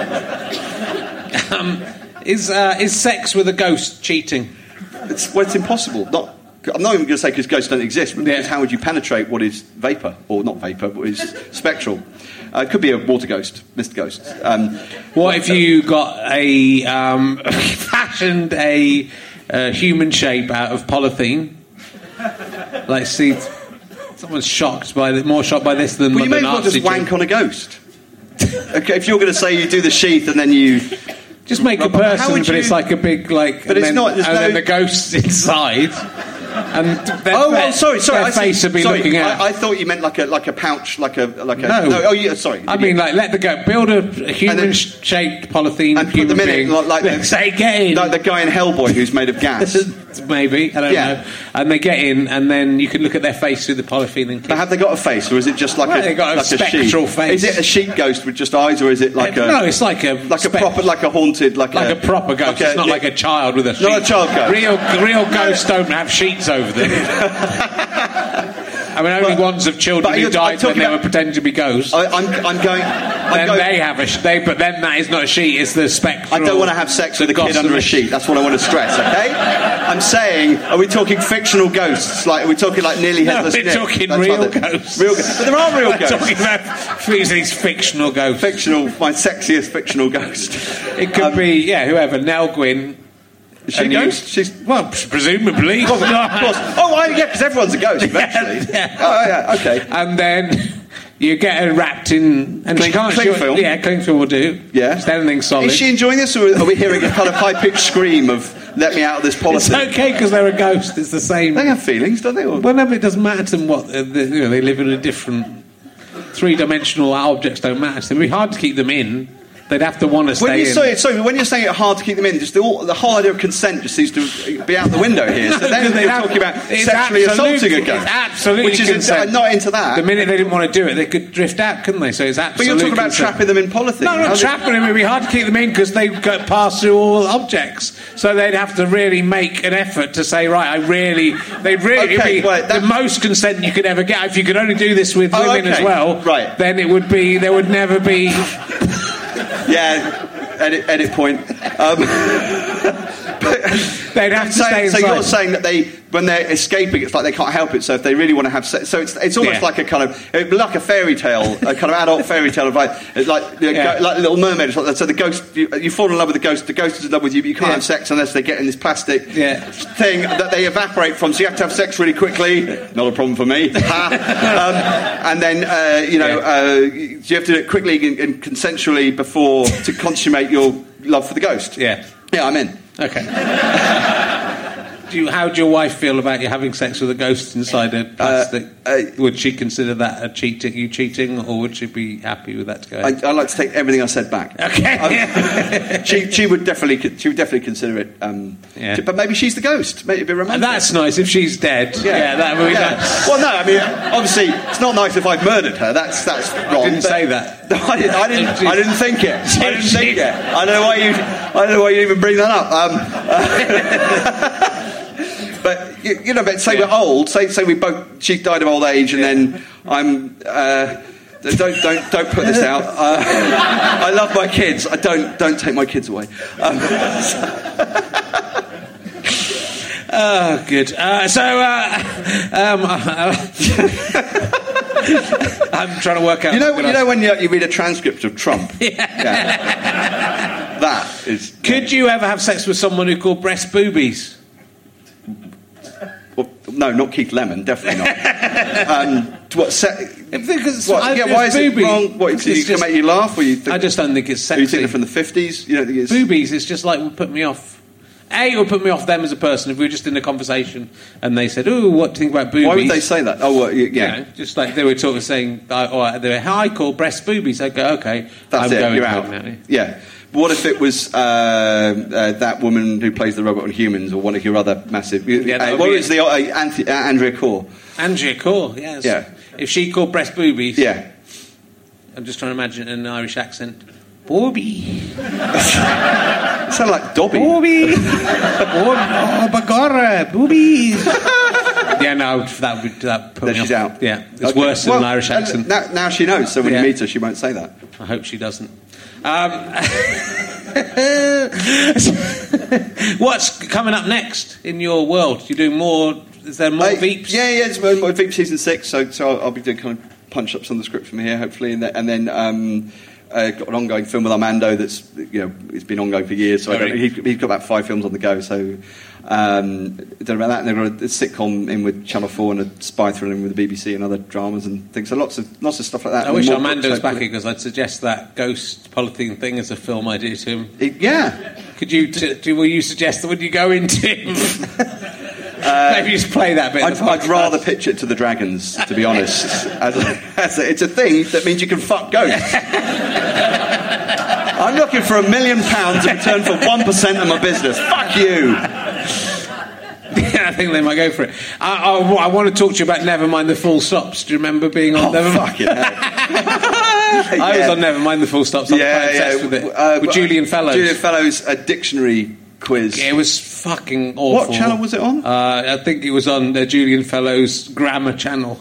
Um, is uh, is sex with a ghost cheating? It's, well, it's impossible. Not, I'm not even going to say because ghosts don't exist, but because yeah. how would you penetrate what is vapour, or not vapour, but is spectral? Uh, it could be a water ghost, mist ghost. Um, what if you got a um, fashioned a uh, human shape out of polythene? Like, see, someone's shocked by the, more shocked by this than well, the you may as well just cheat. wank on a ghost. Okay, if you're going to say you do the sheath and then you just make a person, but you... it's like a big like. But and it's then, not. And no... then the ghost's inside. And their, oh, well, sorry, sorry. Their I face see, would be sorry, looking at. I, I thought you meant like a like a pouch, like a like a. No, no oh, yeah, sorry. I mean, like let the go build a, a human-shaped polythene and human put them being. in it, like, like say get in. Like the guy in Hellboy who's made of gas. Maybe I don't yeah. know. And they get in, and then you can look at their face through the polythene. But have they got a face, or is it just like well, a? They got a like spectral a face. Is it a sheep ghost with just eyes, or is it like uh, a? No, it's like a like spec- a proper, like a haunted, like, like a, a proper ghost. Like a, it's not yeah. like a child with a sheet. Not a child ghost. Real, real ghosts don't have sheets over them. I mean, only but, ones of children who died when they were pretending to be ghosts. I, I'm, I'm going. I'm then going, they have a. Sh- they, but then that is not a sheet. It's the spectral. I don't want to have sex with a kid under a sheet. That's what I want to stress. Okay. I'm saying, are we talking fictional ghosts? Like, are we talking like nearly headless? No, we're Nick? talking That's real like the, ghosts. Real, but there are real we're ghosts. Talking about these fictional ghosts. Fictional, my sexiest fictional ghost. It could um, be yeah, whoever. Nell Gwyn. Is she a ghost? She's well, presumably. Of course. Of course. Oh, I, yeah, because everyone's a ghost eventually. yeah, yeah. Oh, yeah. Okay. And then you get her wrapped in, and cling, she can't. Cling film. Yeah, cling film will do. Yeah. Just anything solid. Is she enjoying this, or are we hearing a kind of high-pitched scream of "Let me out of this policy"? It's okay because they're a ghost. It's the same. They have feelings, don't they? Or? Well, no, but it doesn't matter to them what uh, the, you know. They live in a different three-dimensional objects. Don't matter to them. It'd be hard to keep them in. They'd have to want to stay when you in. Say, sorry, when you're saying it's hard to keep them in, just the, all, the whole idea of consent just seems to be out the window here. So then they're talking about sexually assaulting a ghost. It's absolutely which is consent. Uh, not into that. The minute they didn't want to do it, they could drift out, couldn't they? So it's absolutely. But you're talking about consent. trapping them in polythene. No, not How's trapping them. It'd be hard to keep them in because they go pass through all objects. So they'd have to really make an effort to say, right, I really, they really, okay, it'd be well, the most consent you could ever get. If you could only do this with oh, women okay. as well, right. then it would be, there would never be. Yeah. Edit, edit point. Um, They'd have to so, stay inside. So you're saying that they, when they're escaping, it's like they can't help it. So if they really want to have sex, so it's it's almost yeah. like a kind of it'd be like a fairy tale, a kind of adult fairy tale of like it's like you know, yeah. go, like Little Mermaid. So the ghost, you, you fall in love with the ghost. The ghost is in love with you, but you can't yeah. have sex unless they get in this plastic yeah. thing that they evaporate from. So you have to have sex really quickly. Not a problem for me. um, and then uh, you know yeah. uh, you have to do it quickly and, and consensually before to consummate your love for the ghost. Yeah. Yeah, I'm in. Okay. do you, how would your wife feel about you having sex with a ghost inside a plastic? Uh, uh, would she consider that a cheating, you cheating, or would she be happy with that to go ahead? I, I'd like to take everything I said back. Okay. Um, she, she would definitely, she would definitely consider it. Um, yeah. to, but maybe she's the ghost. Maybe it'd be romantic. And that's nice if she's dead. Yeah, yeah that would be yeah. nice. Well, no, I mean, obviously, it's not nice if I've murdered her. That's that's wrong. I didn't say that. I didn't. I didn't, I didn't think it. I didn't think it. I don't know why you. I don't know why you even bring that up. Um, uh, but you, you know, but say yeah. we're old. Say say we both. She died of old age, and yeah. then I'm. Uh, don't don't don't put this out. Uh, I love my kids. I don't don't take my kids away. Um, oh, good. Uh, so uh, um, I'm trying to work out. You know, you know when you, you read a transcript of Trump. yeah. yeah. That is. Could you ever have sex with someone who called breast boobies? Well, no, not Keith Lemon, definitely not. um, what, se- because what, I, yeah, why is booby, it wrong? What, is it going to make you laugh? Or you think, I just don't think it's sexy. Are you thinking from the fifties? You don't think it's... Boobies, it's just like, would put me off. A, it would put me off them as a person if we were just in a conversation and they said, "Ooh, what do you think about boobies?" Why would they say that? Oh, well, yeah. You know, just like they were talking, saying, oh, they were, "Hi, call breast boobies." I go, "Okay, that's I'm it. going You're out." Now. Yeah. What if it was uh, uh, that woman who plays the robot on Humans, or one of your other massive? Yeah, uh, what is the uh, Anth- uh, Andrea Corr? Andrea Corr, yes. Yeah. If she called breast boobies, yeah. I'm just trying to imagine it in an Irish accent. Booby. It sounded like Dobby. Booby. Oh, bagora, boobies. Yeah, no, that would that put then me she's off. out. Yeah, it's okay. worse than well, an Irish accent. Now, now she knows, so when yeah. you meet her, she won't say that. I hope she doesn't. Um, what's coming up next in your world? Do you do more? Is there more uh, Veeps? Yeah, yeah, it's more Veep season six. So, so I'll, I'll be doing kind of punch ups on the script from here, hopefully, and, the, and then um, uh, got an ongoing film with Armando that's you know it's been ongoing for years. So I don't, he, he's got about five films on the go. So. Um, don't know about that. And they've got a, a sitcom in with Channel Four and a spy thriller in with the B B C and other dramas and things. So lots of lots of stuff like that. I and wish more Armando was books, back here because I'd suggest that ghost polythene thing as a film idea to him. It, yeah. Could you? T- do, will you suggest that when you go into him? uh, Maybe just play that bit. I'd, I'd rather pitch it to the Dragons, to be honest. as a, as a, it's a thing that means you can fuck ghosts. I'm looking for a million pounds in return for one percent of my business. Fuck you. Yeah, I think they might go for it. I, I, I want to talk to you about Nevermind the Full Stops. Do you remember being on oh, Nevermind? Fucking hell. I yeah. was on Nevermind the Full Stops. I was yeah, quite obsessed yeah. with it. Uh, with Julian Fellows. Julian Fellows, a dictionary quiz. Yeah, it was fucking awful. What channel was it on? Uh, I think it was on the Julian Fellows Grammar channel.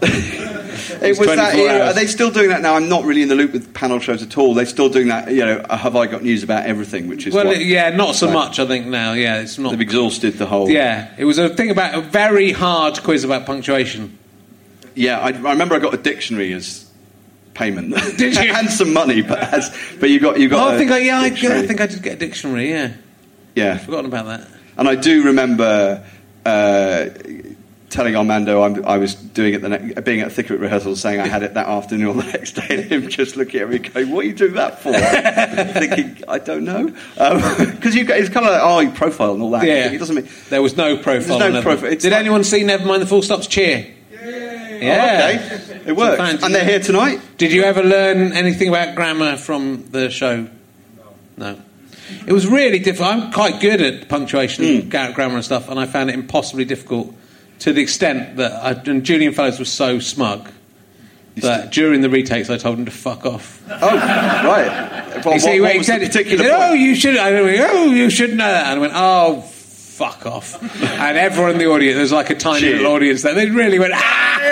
It was that era. Are they still doing that now? I'm not really in the loop with panel shows at all. They're still doing that, you know, Have I Got News About Everything, which is Well, what, it, yeah, not so like, much, I think, now. Yeah, it's not... They've exhausted the whole... Yeah, it was a thing about a very hard quiz about punctuation. Yeah, I, I remember I got a dictionary as payment. Did you? And some money, but as, but you got... You got oh, I think I, yeah, I, I dictionary. think I did get a dictionary, yeah. Yeah. I've forgotten about that. And I do remember... Uh, telling Armando I'm, I was doing it the ne- being at Thicker at rehearsals, saying I had it that afternoon or the next day, and him just looking at me going, "What are you doing that for?" Thinking, I don't know, because um, you it's kind of like, oh, your profile and all that. Yeah, it doesn't mean there was no profile. There's no profile. Did like, anyone see Nevermind the Full Stops cheer? Yeah, yeah. Oh, okay, it worked, and they're here tonight. Did you ever learn anything about grammar from the show? No. No. It was really difficult. I'm quite good at punctuation, mm. grammar and stuff, and I found it impossibly difficult. To the extent that I, and Julian Fellows was so smug that during the retakes I told him to fuck off. Oh, right. Well, he said, what, what he was said, the particular he said point? "Oh, you should." I went, "Oh, you should know that." And I went, "Oh, fuck off!" And everyone in the audience, there's like a tiny Cheer. little audience there. They really went, "Ah!"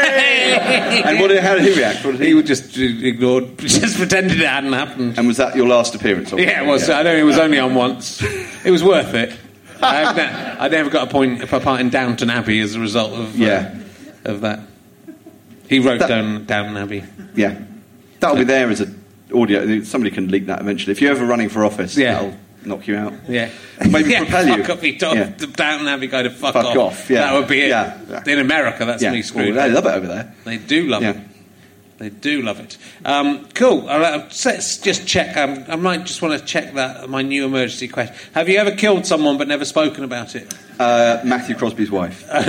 And what did, how did he react? What did he? He would just ignored, just pretended it hadn't happened. And was that your last appearance? Obviously? Yeah, it was. Yeah. I know it was only on once. It was worth it. I've ne- I never got a point a part in Downton Abbey as a result of uh, yeah. of that. He wrote that, down Downton Abbey. Yeah, that'll be there as an audio. Somebody can leak that eventually. If you're ever running for office, yeah. that'll knock you out. Yeah, maybe yeah, propel you. Fuck off, you yeah. The Downton Abbey guy to fuck, fuck off. off. Yeah, that would be it. Yeah. In America, that's yeah. me screwed. Well, they love it over there. They do love yeah. it. They do love it. Um, cool. I'll, uh, let's just check. Um, I might just want to check that my new emergency question. Have you ever killed someone but never spoken about it? Uh, Matthew Crosby's wife. uh,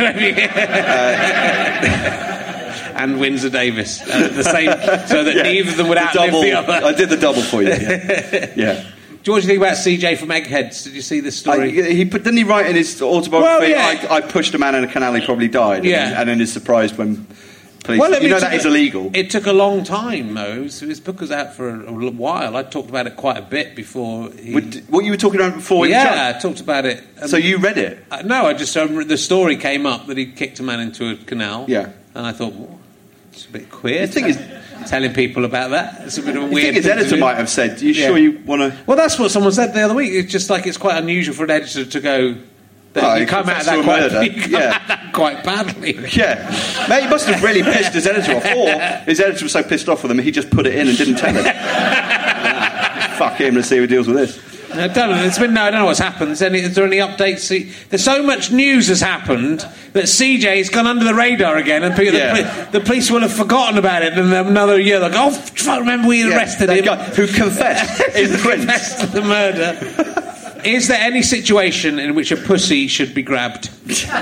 and Windsor Davis. Uh, the same, so that yeah. neither of them would the outlive double, the other. I did the double for you. Yeah. yeah. Do you think about C J from Eggheads? Did you see this story? I, he put, didn't he write in his autobiography? Well, yeah. I, I pushed a man in a canal, he probably died. Yeah. And, and then is surprised when police. Well, I mean, you know it that took is a- illegal. It took a long time, though. So this book was out for a, a while. I talked about it quite a bit before. He, Would- what you were talking about before? he yeah, I jumped? talked about it. Um, So you read it? uh, no, I just um, the story came up that he kicked a man into a canal. Yeah. and I thought, well, it's a bit queer. The thing is- telling people about that. It's a bit of a I weird. think his thing to editor do. might have said, "Are you Yeah. sure you want to?" Well, that's what someone said the other week. It's just like it's quite unusual for an editor to go. That Oh, you he come out of confessed that to a quite, murder. you come Yeah. out of that quite badly. Yeah, mate, he must have really pissed his editor off, or his editor was so pissed off with him he just put it in and didn't tell him. Fuck him, let's see who deals with this. I don't know. It's been no. I don't know what's happened. Is, any, is there any updates? See, there's so much news has happened that C J's gone under the radar again, and people, Yeah. the, poli- the police will have forgotten about it. And another year, they'll go, "Oh, fuck, remember we Yeah, arrested that him guy who confessed in print. confessed to the murder." Is there any situation in which a pussy should be grabbed?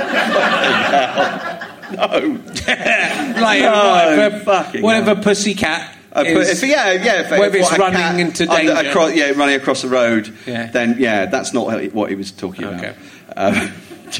No. like No, whatever, fucking whatever hell. pussy cat. Uh, but is- if, yeah, yeah. If, whether if it's what, a running cat into under- danger. across, yeah, running across the road. Yeah. Then yeah, that's not what he was talking about. Okay. Um,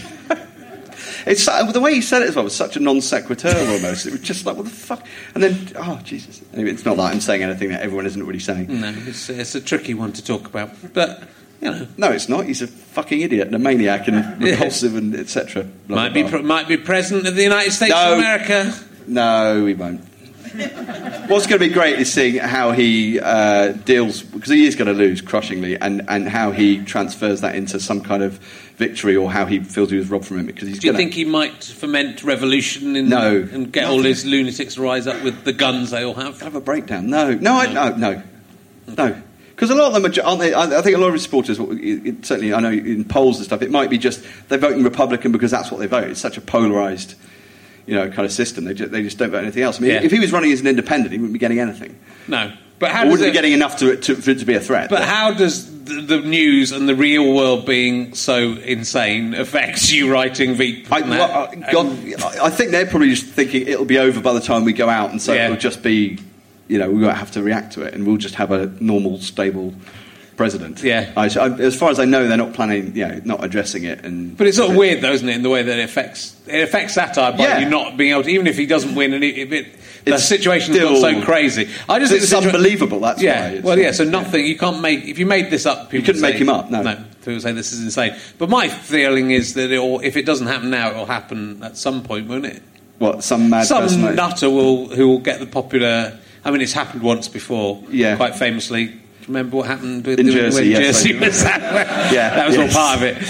it's so- the way he said it as well was such a non sequitur almost. It was just like, what the fuck? And then, oh Jesus! Anyway, it's not like I'm saying anything that everyone isn't already saying. No, it's, it's a tricky one to talk about, but you know, No, it's not. He's a fucking idiot and a maniac and repulsive and et cetera. might be pre- might be president of the United States No. of America. No, he won't. What's going to be great is seeing how he uh, deals, because he is going to lose crushingly, and, and how he transfers that into some kind of victory, or how he feels he was robbed from him. Because he's Do you gonna, think he might foment revolution in, No. and get all his lunatics to rise up with the guns they all have? have a breakdown? No, no, I, no, no, no. Because a lot of them are, ju- aren't they? I I think a lot of his supporters, it- it- certainly, I know in polls and stuff, it might be just they're voting Republican because that's what they vote. It's such a polarised, you know, kind of system. They just, they just don't vote anything else. I mean, Yeah. if he was running as an independent, he wouldn't be getting anything. No, but how Or does wouldn't it, be getting enough to, to, for it to be a threat. But how does the, the news and the real world being so insane affects you writing Veep? I, and well, that? I, God, I I think they're probably just thinking it'll be over by the time we go out, and so Yeah. it'll just be, you know, we won't have to react to it, and we'll just have a normal, stable president. Yeah. I, I, as far as I know, they're not planning, you know, not addressing it. And But it's sort of weird, though, isn't it, in the way that it affects it affects satire by Yeah. you not being able to, even if he doesn't win, and it, if it, the It's situation's still- not so crazy. I just think It's the situa- unbelievable. That's yeah. why. It's Well, yeah. like- So nothing. You can't make. If you made this up, people couldn't would make say- him up, no. No. People would say this is insane. But my feeling is that it will, if it doesn't happen now, it will happen at some point, won't it? What, some mad Some person? nutter will who will get the popular. I mean, it's happened once before. Yeah. Quite famously. Remember what happened with In the, Jersey, when yes, Jersey I do. was that? Yeah, that was yes. all part of it.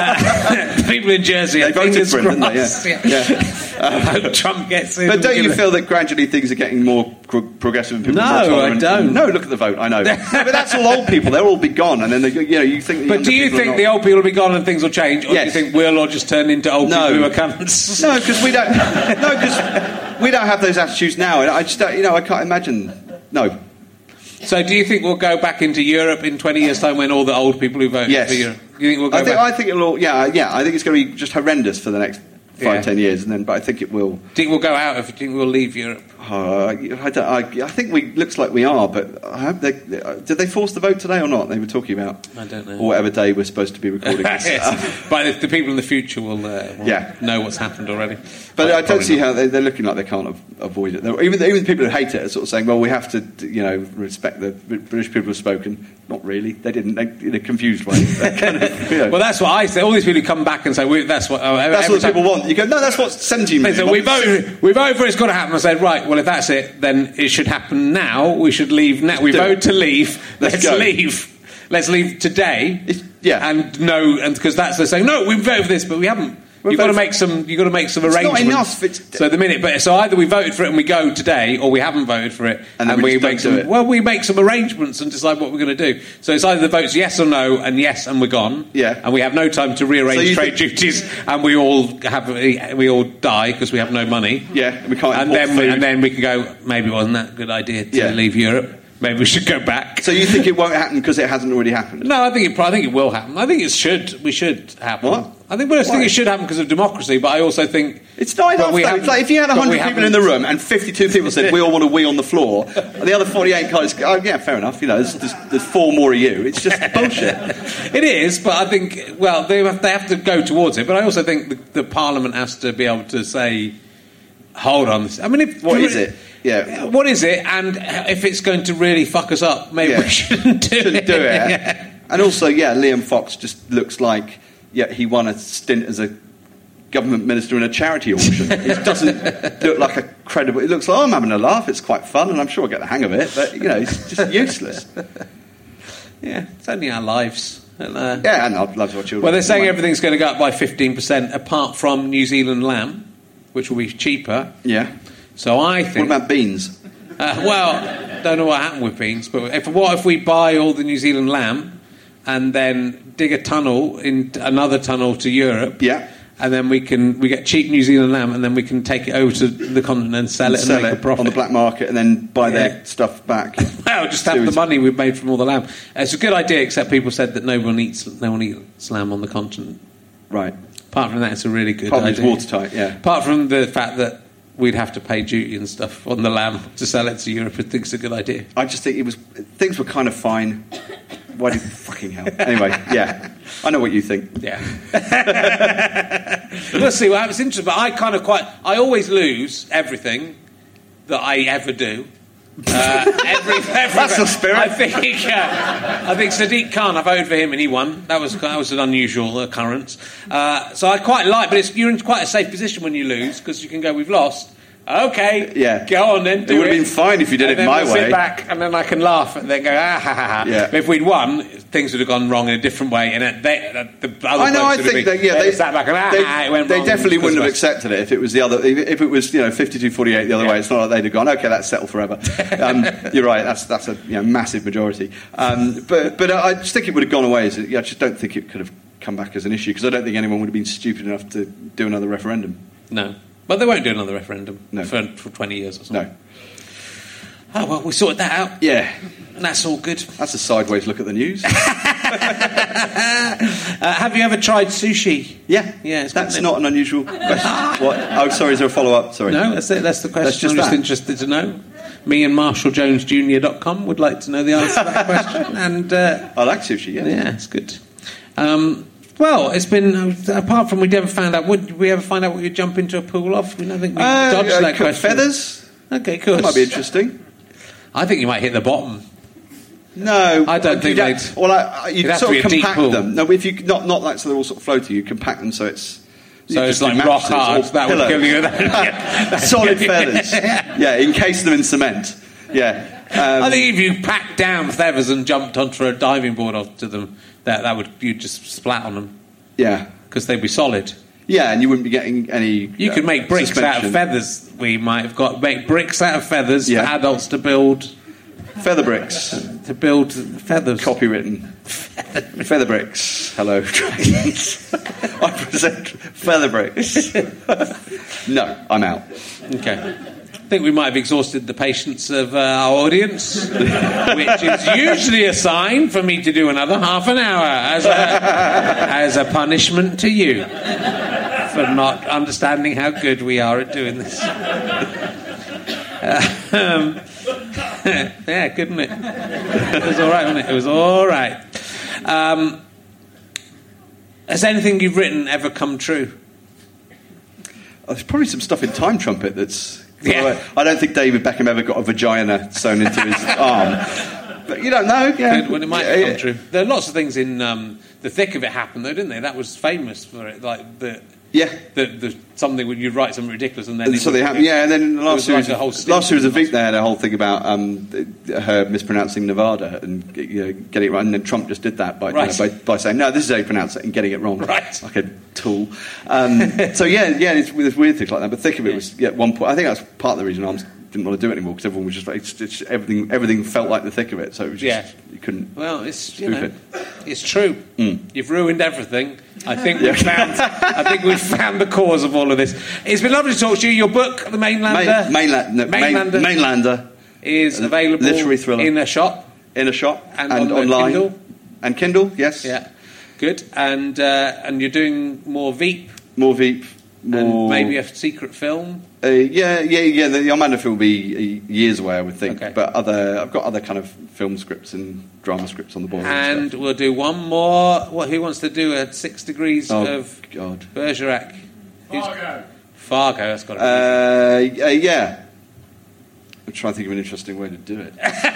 Uh, people in Jersey, They voted fingers for him, didn't they? crossed. Yeah. Yeah. Yeah. I hope Trump gets in. But don't you Gonna- feel that gradually things are getting more pro- progressive and people No, are more I tolerant? don't. No, look at the vote. I know. No, but that's all old people. They'll all be gone, and then they, you know, you think. The But younger do you people are think not- the old people will be gone and things will change, or Yes. do you think we'll all just turn into old No. people who are cunts? No, because we don't. No, because we don't have those attitudes now. And I just, don't, you know, I can't imagine. No. So do you think we'll go back into Europe in twenty years' time when all the old people who voted Yes. for Europe? You think we'll go I think. back? I think it'll. All, yeah, yeah. I think it's going to be just horrendous for the next five, Yeah. ten years, and then. But I think it will. Do you think we'll go out? If you think we'll leave Europe? Uh, I, don't, I, I think we looks like we are, but I hope they uh, did they force the vote today or not? They were talking about. I don't know. Or whatever day we're supposed to be recording this. Yes. But the, the people in the future will, uh, will Yeah. know what's happened already. But I don't Probably see not. how they, they're looking like they can't av- avoid it. They're, even even the people who hate it are sort of saying, "Well, we have to, you know, respect the British people who've spoken." Not really. They didn't. They, in a confused way. They're kind of, you know, Well, that's what I say. All these people who come back and say, we, "That's what." Oh, that's every what time- people want. You go, no, that's what seventeen They million say, we want." voted. We voted for it's got to happen. I said, right. Well, if that's it, then it should happen now. We should leave now. We do it. vote to leave. Let's Let's, go. leave. Let's leave today. It's- yeah. And no, and because that's they're saying no, we voted for this, but we haven't. We've You've got to voted make some. You've got to make some It's not arrangements. enough, it's- so the minute, but so either we voted for it and we go today, or we haven't voted for it And then we just make don't do some. it. Well, we make some arrangements and decide what we're going to do. So it's either the votes yes or no, and yes, and we're gone. Yeah. And we have no time to rearrange So you trade think- duties, and we all have we all die because we have no money. Yeah, we can't And import then we, food. and then we can go. Maybe it wasn't that a good idea to Yeah. leave Europe. Maybe we should go back. So you think it won't happen because it hasn't already happened? No, I think it. I think it will happen. I think it should. We should happen. What? I think. Well, I think Why? it should happen because of democracy. But I also think It's not but enough. we Though. haven't- It's like if you had but we one hundred people in the haven't- room and fifty-two people said we all want to wee on the floor, and the other forty-eight guys, oh yeah, fair enough. You know, there's, there's, there's four more of you. It's just bullshit. It is, but I think well they have, they have to go towards it. But I also think the, the Parliament has to be able to say hold on. I mean, if, What is it? Yeah. What is it? And if it's going to really fuck us up, maybe Yeah. we shouldn't do Shouldn't it. do it. Yeah. And also, yeah, Liam Fox just looks like yeah he won a stint as a government minister in a charity auction. It doesn't look like a credible. It looks like oh, I'm having a laugh. It's quite fun, and I'm sure I'll get the hang of it. But you know, it's just useless. Yeah, it's only our lives. And, uh, Yeah, and I'd love to watch it. well, they're saying everything's going to go up by fifteen percent, apart from New Zealand lamb, which will be cheaper. Yeah. So I What think. about beans? Uh, well, don't know what happened with beans, but if, what if we buy all the New Zealand lamb and then dig a tunnel in another tunnel to Europe? Yeah. And then we can we get cheap New Zealand lamb, and then we can take it over to the continent and sell it and Sell make it a profit on the black market and then buy Yeah. their stuff back. Well, just have the money we've made from all the lamb. It's a good idea, except people said that no one eats no one eats lamb on the continent. Right. Apart from that, it's a really good Apart from it's idea. watertight, yeah. Apart from the fact that we'd have to pay duty and stuff on the lamb to sell it to Europe, I think it's a good idea. I just think it was things were kind of fine. Why did fucking hell? Anyway, yeah, I know what you think. Yeah. We'll see what happens. Interesting, but I kind of quite. I always lose everything that I ever do. Uh, every, every, That's the spirit. I think. Uh, I think Sadiq Khan. I voted for him and he won. That was that was an unusual occurrence. Uh, so I quite like, but it's, you're in quite a safe position when you lose because you can go, "We've lost." Okay, Yeah. go on then. Do It would have it. been fine if you did And it then my we'll way. Sit back and then I can laugh and then go ah ha ha ha. Yeah. But if we'd won, things would have gone wrong in a different way, and it, they, uh, the other I know. I blokes would have think been, that yeah, they'd they, have sat back and ah, they, ah, it went they wrong definitely because wouldn't have of us. accepted it if it was the other. If, if it was you know fifty-two forty-eight the other Yeah. way. It's not like they'd have gone. Okay, that's settled forever. Um, you're right. That's that's a you know, massive majority. Um, but but I just think it would have gone away. As a, I just don't think it could have come back as an issue because I don't think anyone would have been stupid enough to do another referendum. No, but they won't do another referendum No. for, for twenty years or something. No. Oh well, we sorted that out. Yeah. And that's all good. That's a sideways look at the news. Uh, have you ever tried sushi? Yeah, Yeah, it's that's good, isn't it? not an unusual question. What? Oh, sorry, is there a follow-up? Sorry. No, that's it. That's the question. That's just I'm just that. interested to know. Me and Marshall Jones Junior dot com would like to know the answer to that question. And uh, I like sushi, yeah. yeah, it's good. Um, well, it's been uh, apart from we never found out. Would we ever find out what you jump into a pool of? We don't think we Uh, dodged uh, that cook question. feathers? Okay, cool. That might be interesting. I think you might hit the bottom. No, I don't think you'd they'd- have- Well, I, you it'd have sort to of be a deep compact pool. them. No, but if you not not like so they're all sort of floaty, you compact them so it's So you it's just do like rock mattresses hard. or That would pillows. kill you. That's Solid good. feathers. Yeah, encase them in cement. Yeah. Um, I think if you packed down feathers and jumped onto a diving board onto them, that that would you'd just splat on them yeah, because they'd be solid. yeah, and you wouldn't be getting any. You uh, could make bricks out of suspension. feathers. We might have got make bricks out of feathers Yeah. for adults to build Feather bricks. to build feathers. Copywritten. Feather bricks. Hello, dragons. I present feather bricks. No, I'm out. Okay. I think we might have exhausted the patience of uh, our audience, which is usually a sign for me to do another half an hour as a, as a punishment to you for not understanding how good we are at doing this. Uh, um, yeah, good, wasn't it? It was all right, wasn't it? It was all right. Um, has anything you've written ever come true? Oh, there's probably some stuff in Time Trumpet that's. Yeah. I don't think David Beckham ever got a vagina sewn into his arm. But you don't know. Yeah. Good, well, it might Yeah, come yeah. true. There are lots of things in um, The Thick of It happened, though, didn't they? That was famous for it. Like the, Yeah. the, the something when you write something ridiculous and then And it so would- they have, yeah, and then the it last was series, like a whole of, stint last series of of Veep, they had a whole thing about um, her mispronouncing Nevada and you know, getting it right, and then Trump just did that by, you know, Right. by, by saying, no, this is how you pronounce it, and getting it wrong. Right. Like a tool. Um, so, yeah, yeah, it's, there's weird things like that, but Thick of It Yeah. was, yeah, at one point, I think that's part of the reason Arms didn't want to do it anymore, because everyone was just like, it's, it's, everything everything felt like the thick of it, so it was just, Yeah. you couldn't... Well, it's you Spoof know, it. it's true. Mm. You've ruined everything. I think we found. I think we've found the cause of all of this. It's been lovely to talk to you. Your book, The Mainlander, Main, mainland, no, main, Mainlander, Mainlander, is a available literary thriller. in a shop. in a shop And and, on the online. Kindle? And Kindle, yes. Yeah, good. And uh, and you're doing more Veep More Veep, and more... maybe a secret film. Uh, yeah, yeah, yeah. The, the Armando film will be uh, years away, I would think. Okay. But other, I've got other kind of film scripts and drama scripts on the board. And stuff. we'll do one more. What? Who wants to do a Six Degrees Oh, of God. Bergerac? Who's- Fargo. Fargo, that's got to be. Uh, uh, yeah. I'm trying to think of an interesting way to do it.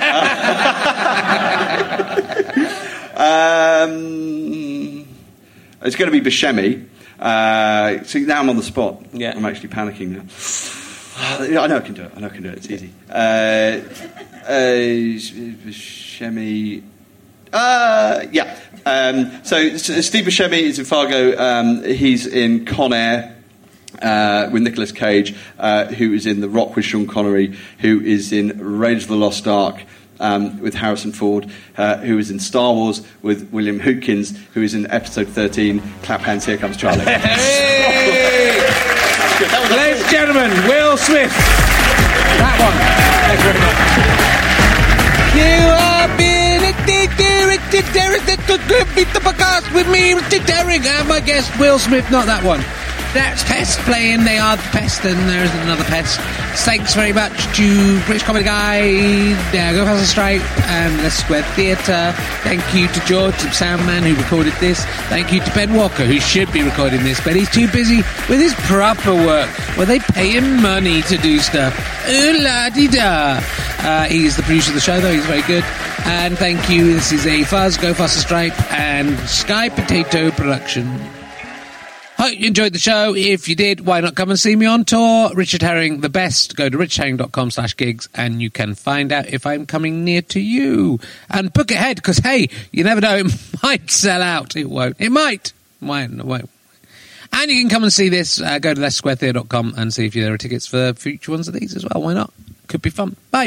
um, it's going to be Buscemi. Uh, so now I'm on the spot. Yeah. I'm actually panicking now. I know I can do it. I know I can do it. It's easy. Uh, uh, Buscemi. Uh, yeah. Um, so Steve Buscemi is in Fargo. Um, he's in Con Air uh, with Nicolas Cage, uh, who is in The Rock with Sean Connery, who is in Raiders of the Lost Ark um, with Harrison Ford, uh, who is in Star Wars with William Hootkins, who is in Episode thirteen. Clap hands, here comes Charlie. Hey! Ladies and gentlemen, Will Smith. That one. Thank you very much. You are being addicted, Richard Herring, that could beat the podcast with me, Richard Herring, and my guest, Will Smith. Not that one. That's Pest playing They Are the Pest, and there's another Pest. Thanks very much to British Comedy Guide, uh, Go Faster Stripe, and the Square Theatre. Thank you to George, the soundman, who recorded this. Thank you to Ben Walker, who should be recording this, but he's too busy with his proper work, where they pay him money to do stuff. Ooh la dee da. Uh, he's the producer of the show, though. He's very good. And thank you. This is a Fuzz, Go Faster Stripe, and Sky Potato production. Hope you enjoyed the show. If you did, why not come and see me on tour? Richard Herring, the best. Go to richardherring.com slash gigs and you can find out if I'm coming near to you. And book ahead, because, hey, you never know, it might sell out. It won't. It might. Might. It won't. And you can come and see this. Uh, go to leicester square theatre dot com and see if there are tickets for future ones of these as well. Why not? Could be fun. Bye.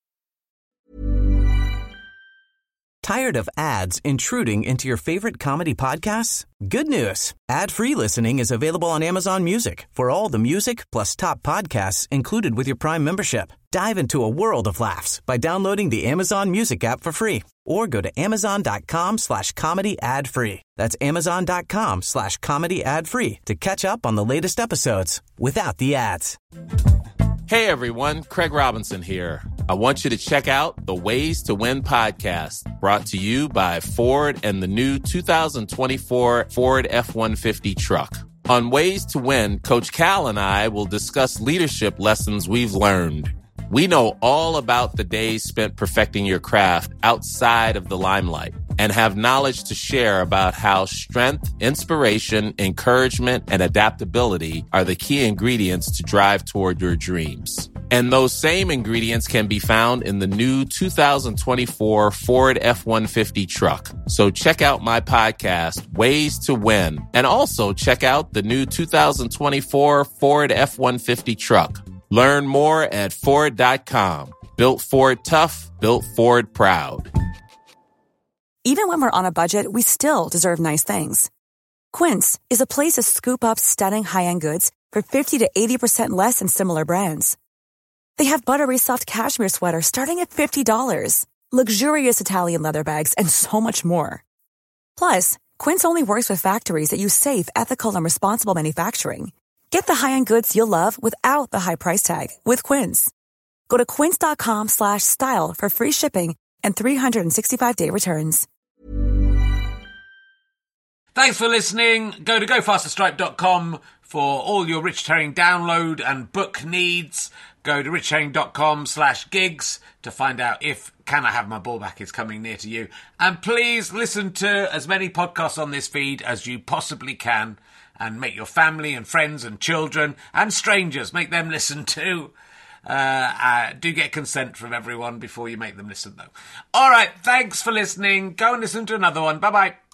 Tired of ads intruding into your favorite comedy podcasts? Good news. Ad-free listening is available on Amazon Music for all the music plus top podcasts included with your Prime membership. Dive into a world of laughs by downloading the Amazon Music app for free or go to amazon.com slash comedy ad free. That's amazon.com slash comedy ad free to catch up on the latest episodes without the ads. Hey everyone, Craig Robinson here. I want you to check out the Ways to Win podcast, brought to you by Ford and the new two thousand twenty-four Ford F one fifty truck. On Ways to Win, Coach Cal and I will discuss leadership lessons we've learned. We know all about the days spent perfecting your craft outside of the limelight and have knowledge to share about how strength, inspiration, encouragement, and adaptability are the key ingredients to drive toward your dreams. And those same ingredients can be found in the new two thousand twenty-four Ford F one fifty truck. So check out my podcast, Ways to Win, and also check out the new two thousand twenty-four Ford F one fifty truck. Learn more at Ford dot com. Built Ford tough, built Ford proud. Even when we're on a budget, we still deserve nice things. Quince is a place to scoop up stunning high-end goods for fifty to eighty percent less than similar brands. They have buttery soft cashmere sweaters starting at fifty dollars, luxurious Italian leather bags, and so much more. Plus, Quince only works with factories that use safe, ethical, and responsible manufacturing. Get the high-end goods you'll love without the high price tag with Quince. Go to quince.com slash style for free shipping and three sixty-five day returns. Thanks for listening. Go to go faster stripe dot com for all your Richard Herring download and book needs. Go to richardherring.com slash gigs to find out if Can I Have My Ball Back is coming near to you. And please listen to as many podcasts on this feed as you possibly can. And make your family and friends and children and strangers, make them listen too. Uh, uh, do get consent from everyone before you make them listen, though. All right, thanks for listening. Go and listen to another one. Bye-bye.